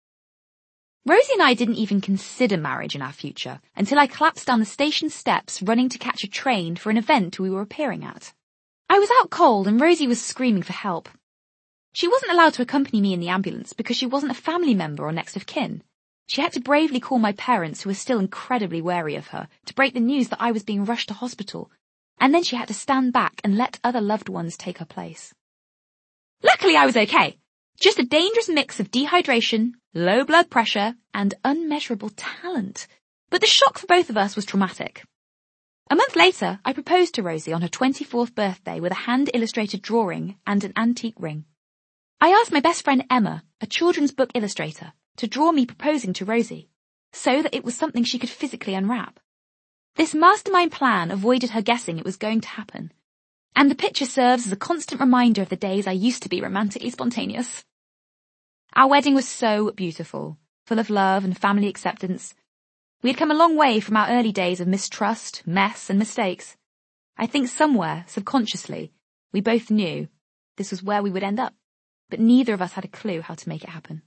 Rosie and I didn't even consider marriage in our future until I collapsed down the station steps running to catch a train for an event we were appearing at. I was out cold and Rosie was screaming for help. She wasn't allowed to accompany me in the ambulance because she wasn't a family member or next of kin. She had to bravely call my parents, who were still incredibly wary of her, to break the news that I was being rushed to hospital, and then she had to stand back and let other loved ones take her place. Luckily I was okay. Just a dangerous mix of dehydration, low blood pressure, and unmeasurable talent. But the shock for both of us was traumatic. A month later, I proposed to Rosie on her twenty-fourth birthday with a hand-illustrated drawing and an antique ring. I asked my best friend Emma, a children's book illustrator, to draw me proposing to Rosie, so that it was something she could physically unwrap. This mastermind plan avoided her guessing it was going to happen, and the picture serves as a constant reminder of the days I used to be romantically spontaneous. Our wedding was so beautiful, full of love and family acceptance. We had come a long way from our early days of mistrust, mess, and mistakes. I think somewhere, subconsciously, we both knew this was where we would end up, but neither of us had a clue how to make it happen.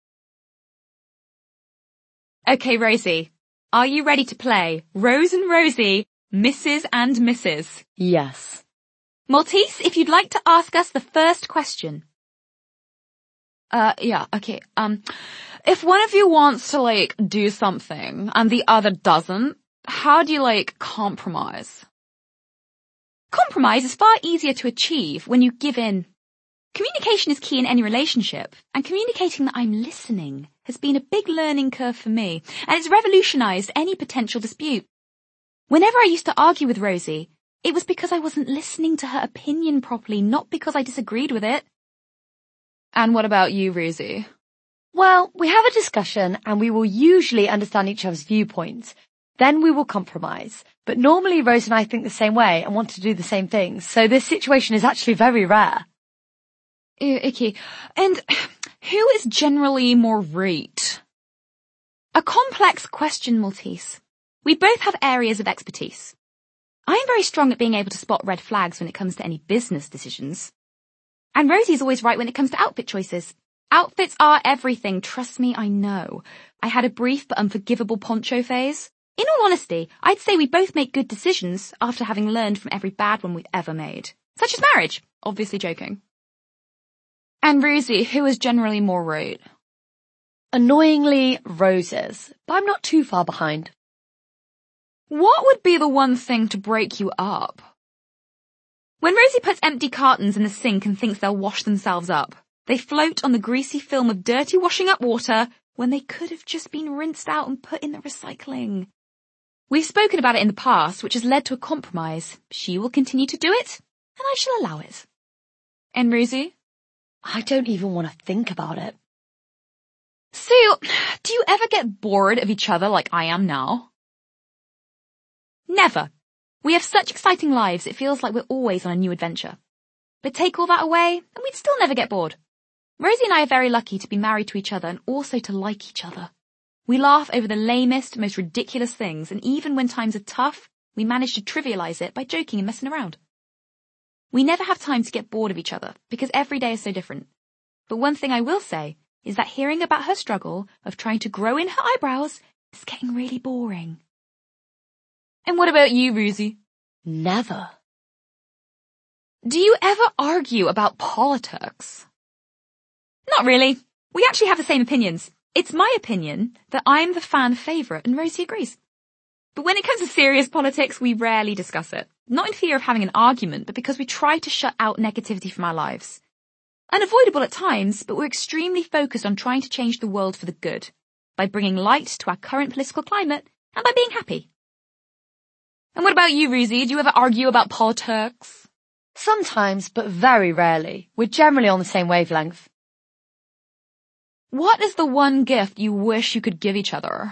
Okay, Rosie, are you ready to play Rose and Rosie, Missus and Missus? Yes. Maltese, if you'd like to ask us the first question. Uh, yeah, okay, um, if one of you wants to, like, do something and the other doesn't, how do you, like, compromise? Compromise is far easier to achieve when you give in. Communication is key in any relationship, and communicating that I'm listening has been a big learning curve for me, and it's revolutionized any potential dispute. Whenever I used to argue with Rosie, it was because I wasn't listening to her opinion properly, not because I disagreed with it. And what about you, Rosie? Well, we have a discussion and we will usually understand each other's viewpoints. Then we will compromise. But normally Rose and I think the same way and want to do the same things, so this situation is actually very rare. Uh, okay, and who is generally more right? A complex question, Maltese. We both have areas of expertise. I'm very strong at being able to spot red flags when it comes to any business decisions. And Rosie's always right when it comes to outfit choices. Outfits are everything, trust me, I know. I had a brief but unforgivable poncho phase. In all honesty, I'd say we both make good decisions after having learned from every bad one we've ever made. Such as marriage. Obviously joking. And Rosie, who is generally more right? Annoyingly, Roses, but I'm not too far behind. What would be the one thing to break you up? When Rosie puts empty cartons in the sink and thinks they'll wash themselves up, they float on the greasy film of dirty washing up water when they could have just been rinsed out and put in the recycling. We've spoken about it in the past, which has led to a compromise. She will continue to do it, and I shall allow it. And Rosie? I don't even want to think about it. So, do you ever get bored of each other like I am now? Never. We have such exciting lives, it feels like we're always on a new adventure. But take all that away, and we'd still never get bored. Rosie and I are very lucky to be married to each other and also to like each other. We laugh over the lamest, most ridiculous things, and even when times are tough, we manage to trivialize it by joking and messing around. We never have time to get bored of each other, because every day is so different. But one thing I will say is that hearing about her struggle of trying to grow in her eyebrows is getting really boring. And what about you, Rosie? Never. Do you ever argue about politics? Not really. We actually have the same opinions. It's my opinion that I'm the fan favourite and Rosie agrees. But when it comes to serious politics, we rarely discuss it. Not in fear of having an argument, but because we try to shut out negativity from our lives. Unavoidable at times, but we're extremely focused on trying to change the world for the good, by bringing light to our current political climate and by being happy. And what about you, Rosie? Do you ever argue about politics? Sometimes, but very rarely. We're generally on the same wavelength. What is the one gift you wish you could give each other?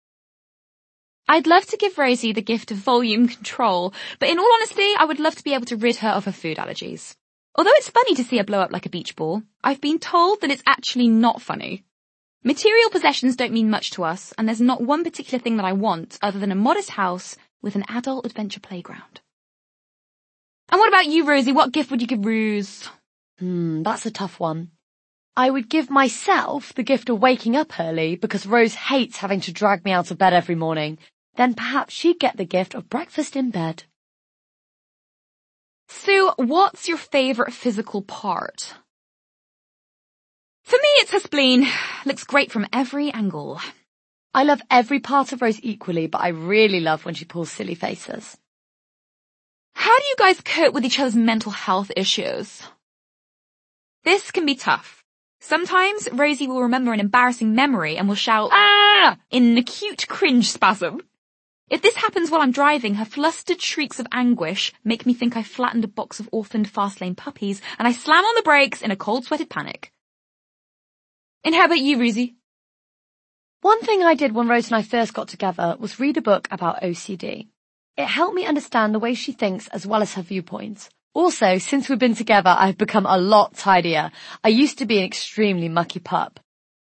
I'd love to give Rosie the gift of volume control, but in all honesty, I would love to be able to rid her of her food allergies. Although it's funny to see her blow up like a beach ball, I've been told that it's actually not funny. Material possessions don't mean much to us, and there's not one particular thing that I want other than a modest house with an adult adventure playground. And what about you, Rosie? What gift would you give Rose? Hmm, that's a tough one. I would give myself the gift of waking up early because Rose hates having to drag me out of bed every morning. Then perhaps she'd get the gift of breakfast in bed. Sue, what's your favourite physical part? For me, it's her spleen. Looks great from every angle. I love every part of Rose equally, but I really love when she pulls silly faces. How do you guys cope with each other's mental health issues? This can be tough. Sometimes Rosie will remember an embarrassing memory and will shout, "Ah!" in an acute cringe spasm. If this happens while I'm driving, her flustered shrieks of anguish make me think I flattened a box of orphaned fast-lane puppies and I slam on the brakes in a cold-sweated panic. And how about you, Rosie? One thing I did when Rose and I first got together was read a book about O C D. It helped me understand the way she thinks as well as her viewpoints. Also, since we've been together, I've become a lot tidier. I used to be an extremely mucky pup.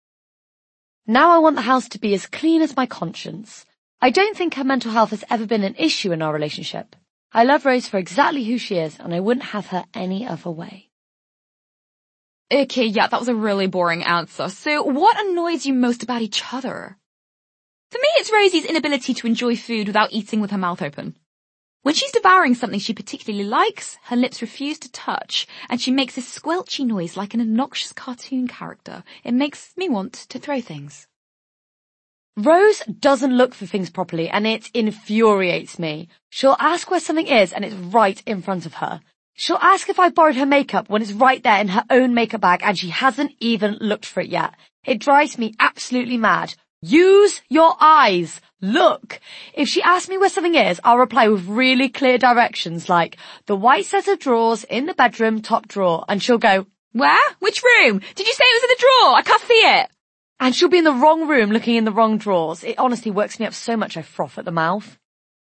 Now I want the house to be as clean as my conscience. I don't think her mental health has ever been an issue in our relationship. I love Rose for exactly who she is, and I wouldn't have her any other way. Okay, yeah, that was a really boring answer. So what annoys you most about each other? For me, it's Rosie's inability to enjoy food without eating with her mouth open. When she's devouring something she particularly likes, her lips refuse to touch, and she makes this squelchy noise like an obnoxious cartoon character. It makes me want to throw things. Rose doesn't look for things properly, and it infuriates me. She'll ask where something is, and it's right in front of her. She'll ask if I borrowed her makeup when it's right there in her own makeup bag, and she hasn't even looked for it yet. It drives me absolutely mad. Use your eyes. Look. If she asks me where something is, I'll reply with really clear directions like, the white set of drawers in the bedroom top drawer, and she'll go, where? Which room? Did you say it was in the drawer? I can't see it. And she'll be in the wrong room looking in the wrong drawers. It honestly works me up so much I froth at the mouth.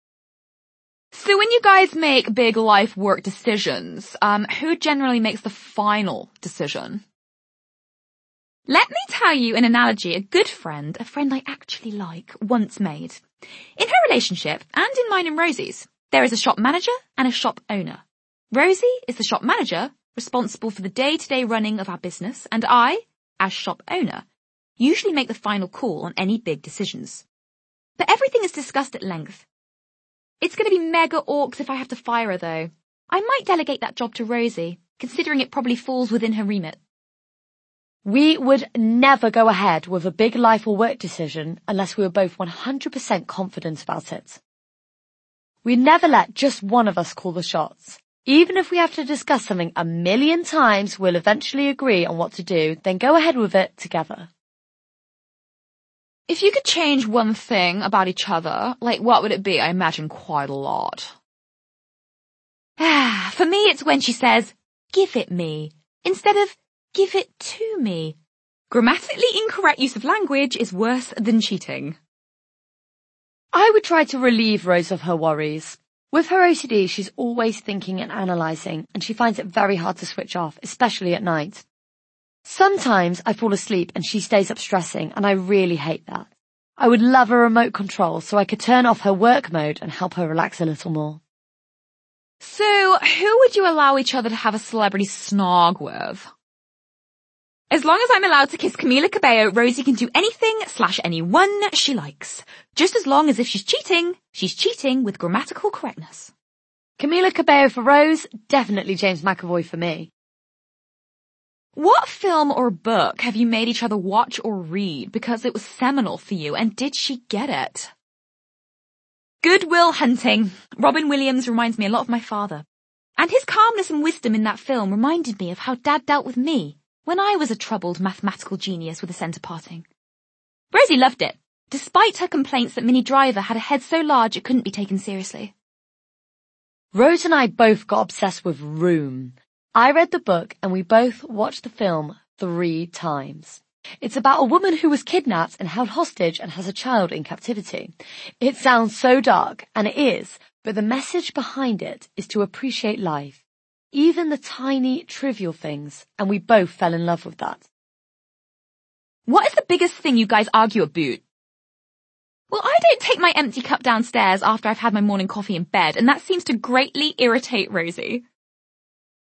So when you guys make big life work decisions, um, who generally makes the final decision? Let me tell you an analogy a good friend, a friend I actually like, once made. In her relationship, and in mine and Rosie's, there is a shop manager and a shop owner. Rosie is the shop manager, responsible for the day-to-day running of our business, and I, as shop owner, usually make the final call on any big decisions. But everything is discussed at length. It's going to be mega awkward if I have to fire her, though. I might delegate that job to Rosie, considering it probably falls within her remit. We would never go ahead with a big life or work decision unless we were both one hundred percent confident about it. We'd never let just one of us call the shots. Even if we have to discuss something a million times, we'll eventually agree on what to do, then go ahead with it together. If you could change one thing about each other, like what would it be? I imagine quite a lot. Ah, for me it's when she says, give it me, instead of give it to me. Grammatically incorrect use of language is worse than cheating. I would try to relieve Rose of her worries. With her O C D, she's always thinking and analysing, and she finds it very hard to switch off, especially at night. Sometimes I fall asleep and she stays up stressing, and I really hate that. I would love a remote control so I could turn off her work mode and help her relax a little more. So, who would you allow each other to have a celebrity snog with? As long as I'm allowed to kiss Camila Cabello, Rosie can do anything slash anyone she likes. Just as long as if she's cheating, she's cheating with grammatical correctness. Camila Cabello for Rose, definitely James McAvoy for me. What film or book have you made each other watch or read because it was seminal for you, and did she get it? Good Will Hunting. Robin Williams reminds me a lot of my father. And his calmness and wisdom in that film reminded me of how Dad dealt with me when I was a troubled mathematical genius with a centre parting. Rosie loved it, despite her complaints that Minnie Driver had a head so large it couldn't be taken seriously. Rose and I both got obsessed with Room. I read the book and we both watched the film three times. It's about a woman who was kidnapped and held hostage and has a child in captivity. It sounds so dark, and it is, but the message behind it is to appreciate life, even the tiny, trivial things, and we both fell in love with that. What is the biggest thing you guys argue about? Well, I don't take my empty cup downstairs after I've had my morning coffee in bed, and that seems to greatly irritate Rosie.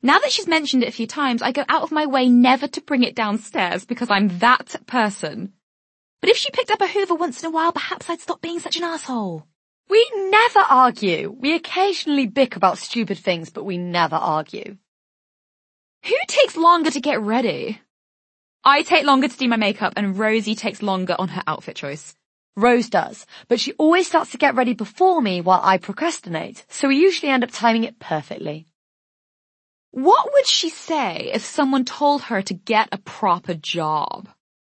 Now that she's mentioned it a few times, I go out of my way never to bring it downstairs because I'm that person. But if she picked up a Hoover once in a while, perhaps I'd stop being such an asshole. We never argue. We occasionally bicker about stupid things, but we never argue. Who takes longer to get ready? I take longer to do my makeup and Rosie takes longer on her outfit choice. Rose does, but she always starts to get ready before me while I procrastinate, so we usually end up timing it perfectly. What would she say if someone told her to get a proper job?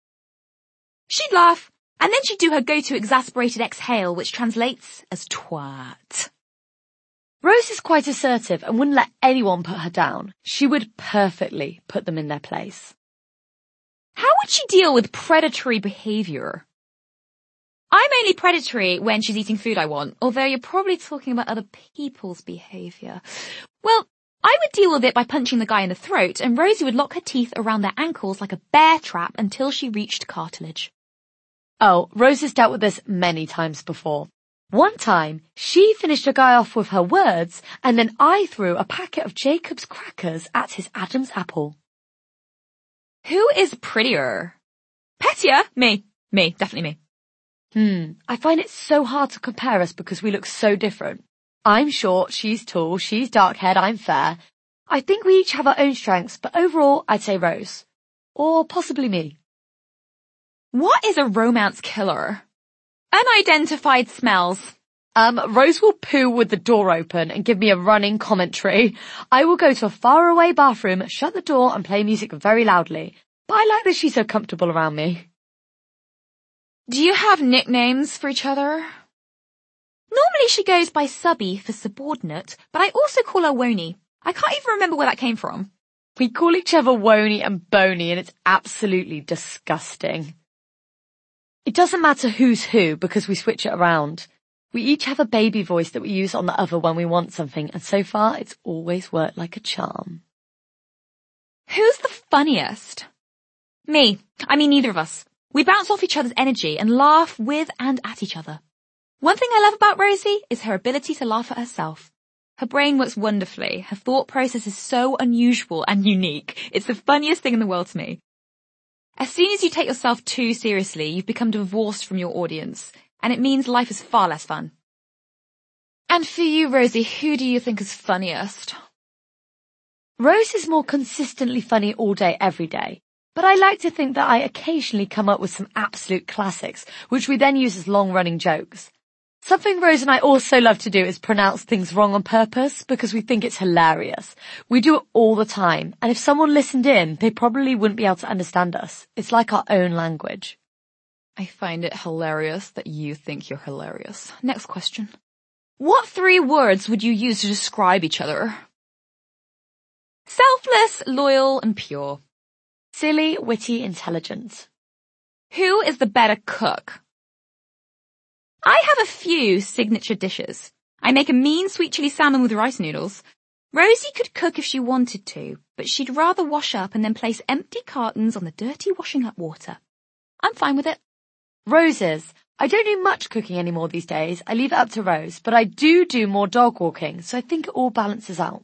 She'd laugh, and then she'd do her go-to exasperated exhale, which translates as twat. Rose is quite assertive and wouldn't let anyone put her down. She would perfectly put them in their place. How would she deal with predatory behaviour? I'm only predatory when she's eating food I want, although you're probably talking about other people's behaviour. Well, I would deal with it by punching the guy in the throat, and Rosie would lock her teeth around their ankles like a bear trap until she reached cartilage. Oh, Rose has dealt with this many times before. One time, she finished a guy off with her words, and then I threw a packet of Jacob's crackers at his Adam's apple. Who is prettier? Pettier? Me. Me. Definitely me. Hmm, I find it so hard to compare us because we look so different. I'm short, she's tall, she's dark-haired, I'm fair. I think we each have our own strengths, but overall, I'd say Rose. Or possibly me. What is a romance killer? Unidentified smells. Um, Rose will poo with the door open and give me a running commentary. I will go to a faraway bathroom, shut the door and play music very loudly. But I like that she's so comfortable around me. Do you have nicknames for each other? Normally she goes by Subby for subordinate, but I also call her Wony. I can't even remember where that came from. We call each other Wony and Boney and it's absolutely disgusting. It doesn't matter who's who because we switch it around. We each have a baby voice that we use on the other when we want something, and so far it's always worked like a charm. Who's the funniest? Me. I mean neither of us. We bounce off each other's energy and laugh with and at each other. One thing I love about Rosie is her ability to laugh at herself. Her brain works wonderfully. Her thought process is so unusual and unique. It's the funniest thing in the world to me. As soon as you take yourself too seriously, you've become divorced from your audience, and it means life is far less fun. And for you, Rosie, who do you think is funniest? Rose is more consistently funny all day, every day. But I like to think that I occasionally come up with some absolute classics, which we then use as long-running jokes. Something Rose and I also love to do is pronounce things wrong on purpose because we think it's hilarious. We do it all the time, and if someone listened in, they probably wouldn't be able to understand us. It's like our own language. I find it hilarious that you think you're hilarious. Next question. What three words would you use to describe each other? Selfless, loyal, and pure. Silly, witty, intelligent. Who is the better cook? I have a few signature dishes. I make a mean sweet chili salmon with rice noodles. Rosie could cook if she wanted to, but she'd rather wash up and then place empty cartons on the dirty washing up water. I'm fine with it. Roses. I don't do much cooking anymore these days. I leave it up to Rose, but I do do more dog walking, so I think it all balances out.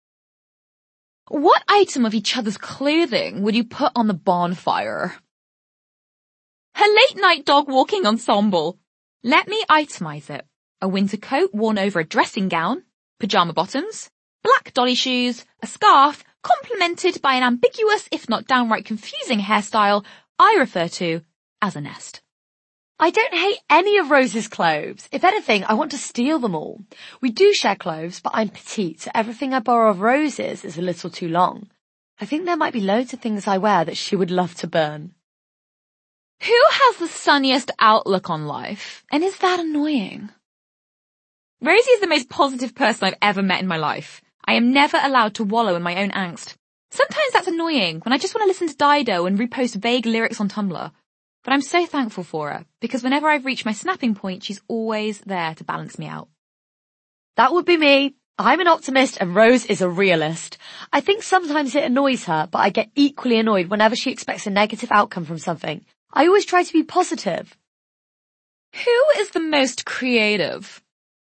What item of each other's clothing would you put on the bonfire? Her late-night dog-walking ensemble. Let me itemize it. A winter coat worn over a dressing gown, pyjama bottoms, black dolly shoes, a scarf, complemented by an ambiguous, if not downright confusing hairstyle I refer to as a nest. I don't hate any of Rose's clothes. If anything, I want to steal them all. We do share clothes, but I'm petite, so everything I borrow of Rose's is a little too long. I think there might be loads of things I wear that she would love to burn. Who has the sunniest outlook on life? And is that annoying? Rosie is the most positive person I've ever met in my life. I am never allowed to wallow in my own angst. Sometimes that's annoying when I just want to listen to Dido and repost vague lyrics on Tumblr. But I'm so thankful for her, because whenever I've reached my snapping point, she's always there to balance me out. That would be me. I'm an optimist and Rose is a realist. I think sometimes it annoys her, but I get equally annoyed whenever she expects a negative outcome from something. I always try to be positive. Who is the most creative?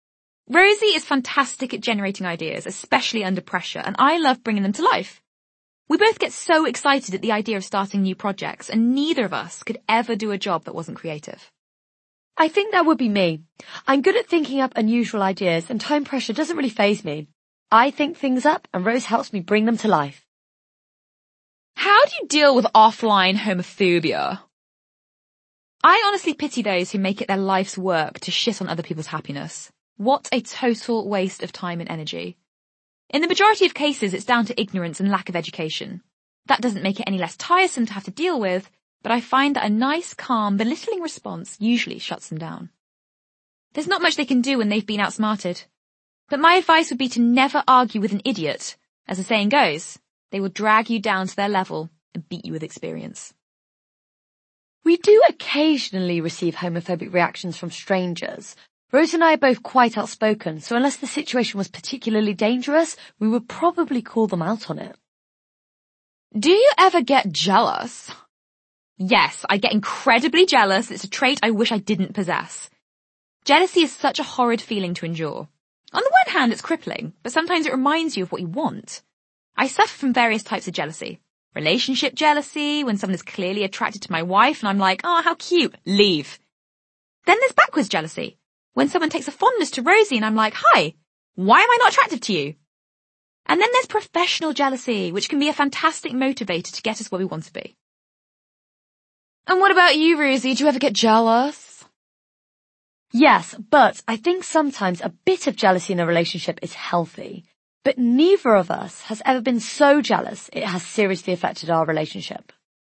Rosie is fantastic at generating ideas, especially under pressure, and I love bringing them to life. We both get so excited at the idea of starting new projects, and neither of us could ever do a job that wasn't creative. I think that would be me. I'm good at thinking up unusual ideas, and time pressure doesn't really faze me. I think things up, and Rose helps me bring them to life. How do you deal with offline homophobia? I honestly pity those who make it their life's work to shit on other people's happiness. What a total waste of time and energy. In the majority of cases, it's down to ignorance and lack of education. That doesn't make it any less tiresome to have to deal with, but I find that a nice, calm, belittling response usually shuts them down. There's not much they can do when they've been outsmarted. But my advice would be to never argue with an idiot. As the saying goes, they will drag you down to their level and beat you with experience. We do occasionally receive homophobic reactions from strangers. Rose and I are both quite outspoken, so unless the situation was particularly dangerous, we would probably call them out on it. Do you ever get jealous? Yes, I get incredibly jealous. It's a trait I wish I didn't possess. Jealousy is such a horrid feeling to endure. On the one hand, it's crippling, but sometimes it reminds you of what you want. I suffer from various types of jealousy. Relationship jealousy, when someone is clearly attracted to my wife and I'm like, oh, how cute, leave. Then there's backwards jealousy, when someone takes a fondness to Rosie and I'm like, hi, why am I not attractive to you? And then there's professional jealousy, which can be a fantastic motivator to get us where we want to be. And what about you, Rosie? Do you ever get jealous? Yes, but I think sometimes a bit of jealousy in a relationship is healthy. But neither of us has ever been so jealous it has seriously affected our relationship.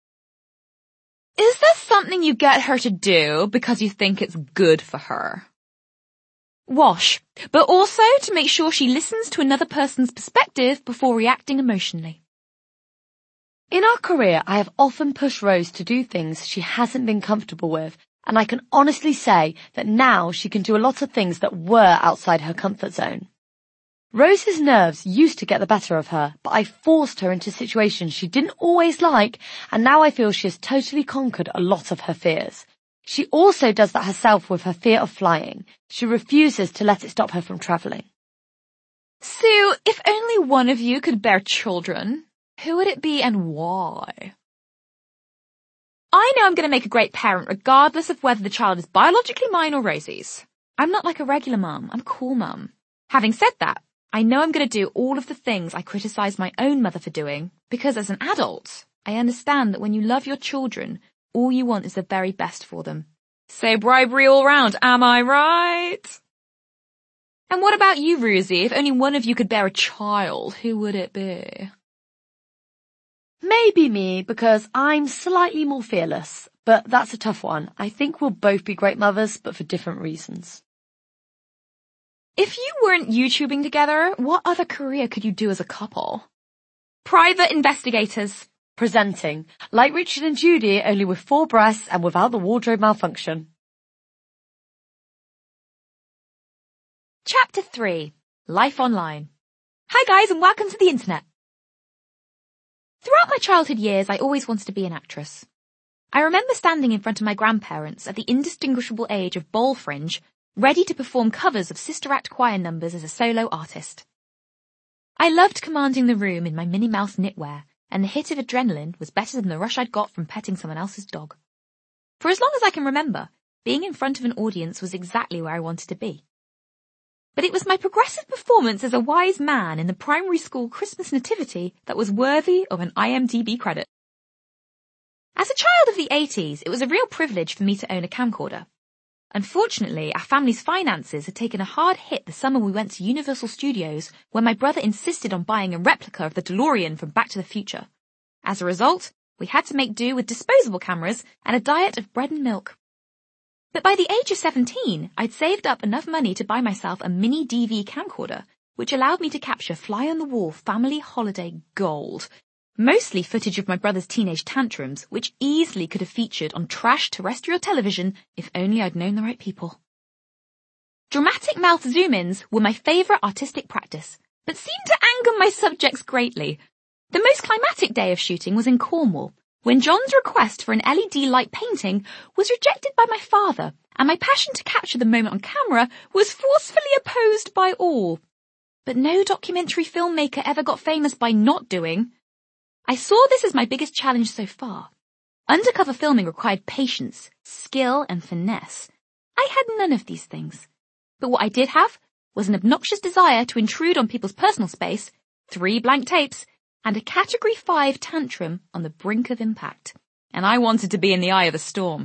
Is there something you get her to do because you think it's good for her? Wash, but also to make sure she listens to another person's perspective before reacting emotionally. In our career, I have often pushed Rose to do things she hasn't been comfortable with, and I can honestly say that now she can do a lot of things that were outside her comfort zone. Rose's nerves used to get the better of her, but I forced her into situations she didn't always like, and now I feel she has totally conquered a lot of her fears. She also does that herself with her fear of flying. She refuses to let it stop her from travelling. Sue, if only one of you could bear children, who would it be and why? I know I'm going to make a great parent regardless of whether the child is biologically mine or Rosie's. I'm not like a regular mum, I'm a cool mum. Having said that, I know I'm going to do all of the things I criticise my own mother for doing, because as an adult, I understand that when you love your children, all you want is the very best for them. So bribery all round, am I right? And what about you, Rosie? If only one of you could bear a child, who would it be? Maybe me, because I'm slightly more fearless, but that's a tough one. I think we'll both be great mothers, but for different reasons. If you weren't YouTubing together, what other career could you do as a couple? Private investigators. Presenting, like Richard and Judy, only with four breasts and without the wardrobe malfunction. Chapter three. Life Online. Hi guys and welcome to the internet. Throughout my childhood years, I always wanted to be an actress. I remember standing in front of my grandparents at the indistinguishable age of bowl fringe, ready to perform covers of Sister Act choir numbers as a solo artist. I loved commanding the room in my Minnie Mouse knitwear, and the hit of adrenaline was better than the rush I'd got from petting someone else's dog. For as long as I can remember, being in front of an audience was exactly where I wanted to be. But it was my progressive performance as a wise man in the primary school Christmas nativity that was worthy of an I M D B credit. As a child of the eighties, it was a real privilege for me to own a camcorder. Unfortunately, our family's finances had taken a hard hit the summer we went to Universal Studios, where my brother insisted on buying a replica of the DeLorean from Back to the Future. As a result, we had to make do with disposable cameras and a diet of bread and milk. But by the age of seventeen, I'd saved up enough money to buy myself a mini D V camcorder, which allowed me to capture fly-on-the-wall family holiday gold. Mostly footage of my brother's teenage tantrums, which easily could have featured on trash terrestrial television if only I'd known the right people. Dramatic mouth zoom-ins were my favourite artistic practice, but seemed to anger my subjects greatly. The most climatic day of shooting was in Cornwall, when John's request for an L E D light painting was rejected by my father, and my passion to capture the moment on camera was forcefully opposed by all. But no documentary filmmaker ever got famous by not doing. I saw this as my biggest challenge so far. Undercover filming required patience, skill, and finesse. I had none of these things. But what I did have was an obnoxious desire to intrude on people's personal space, three blank tapes, and a Category five tantrum on the brink of impact. And I wanted to be in the eye of the storm.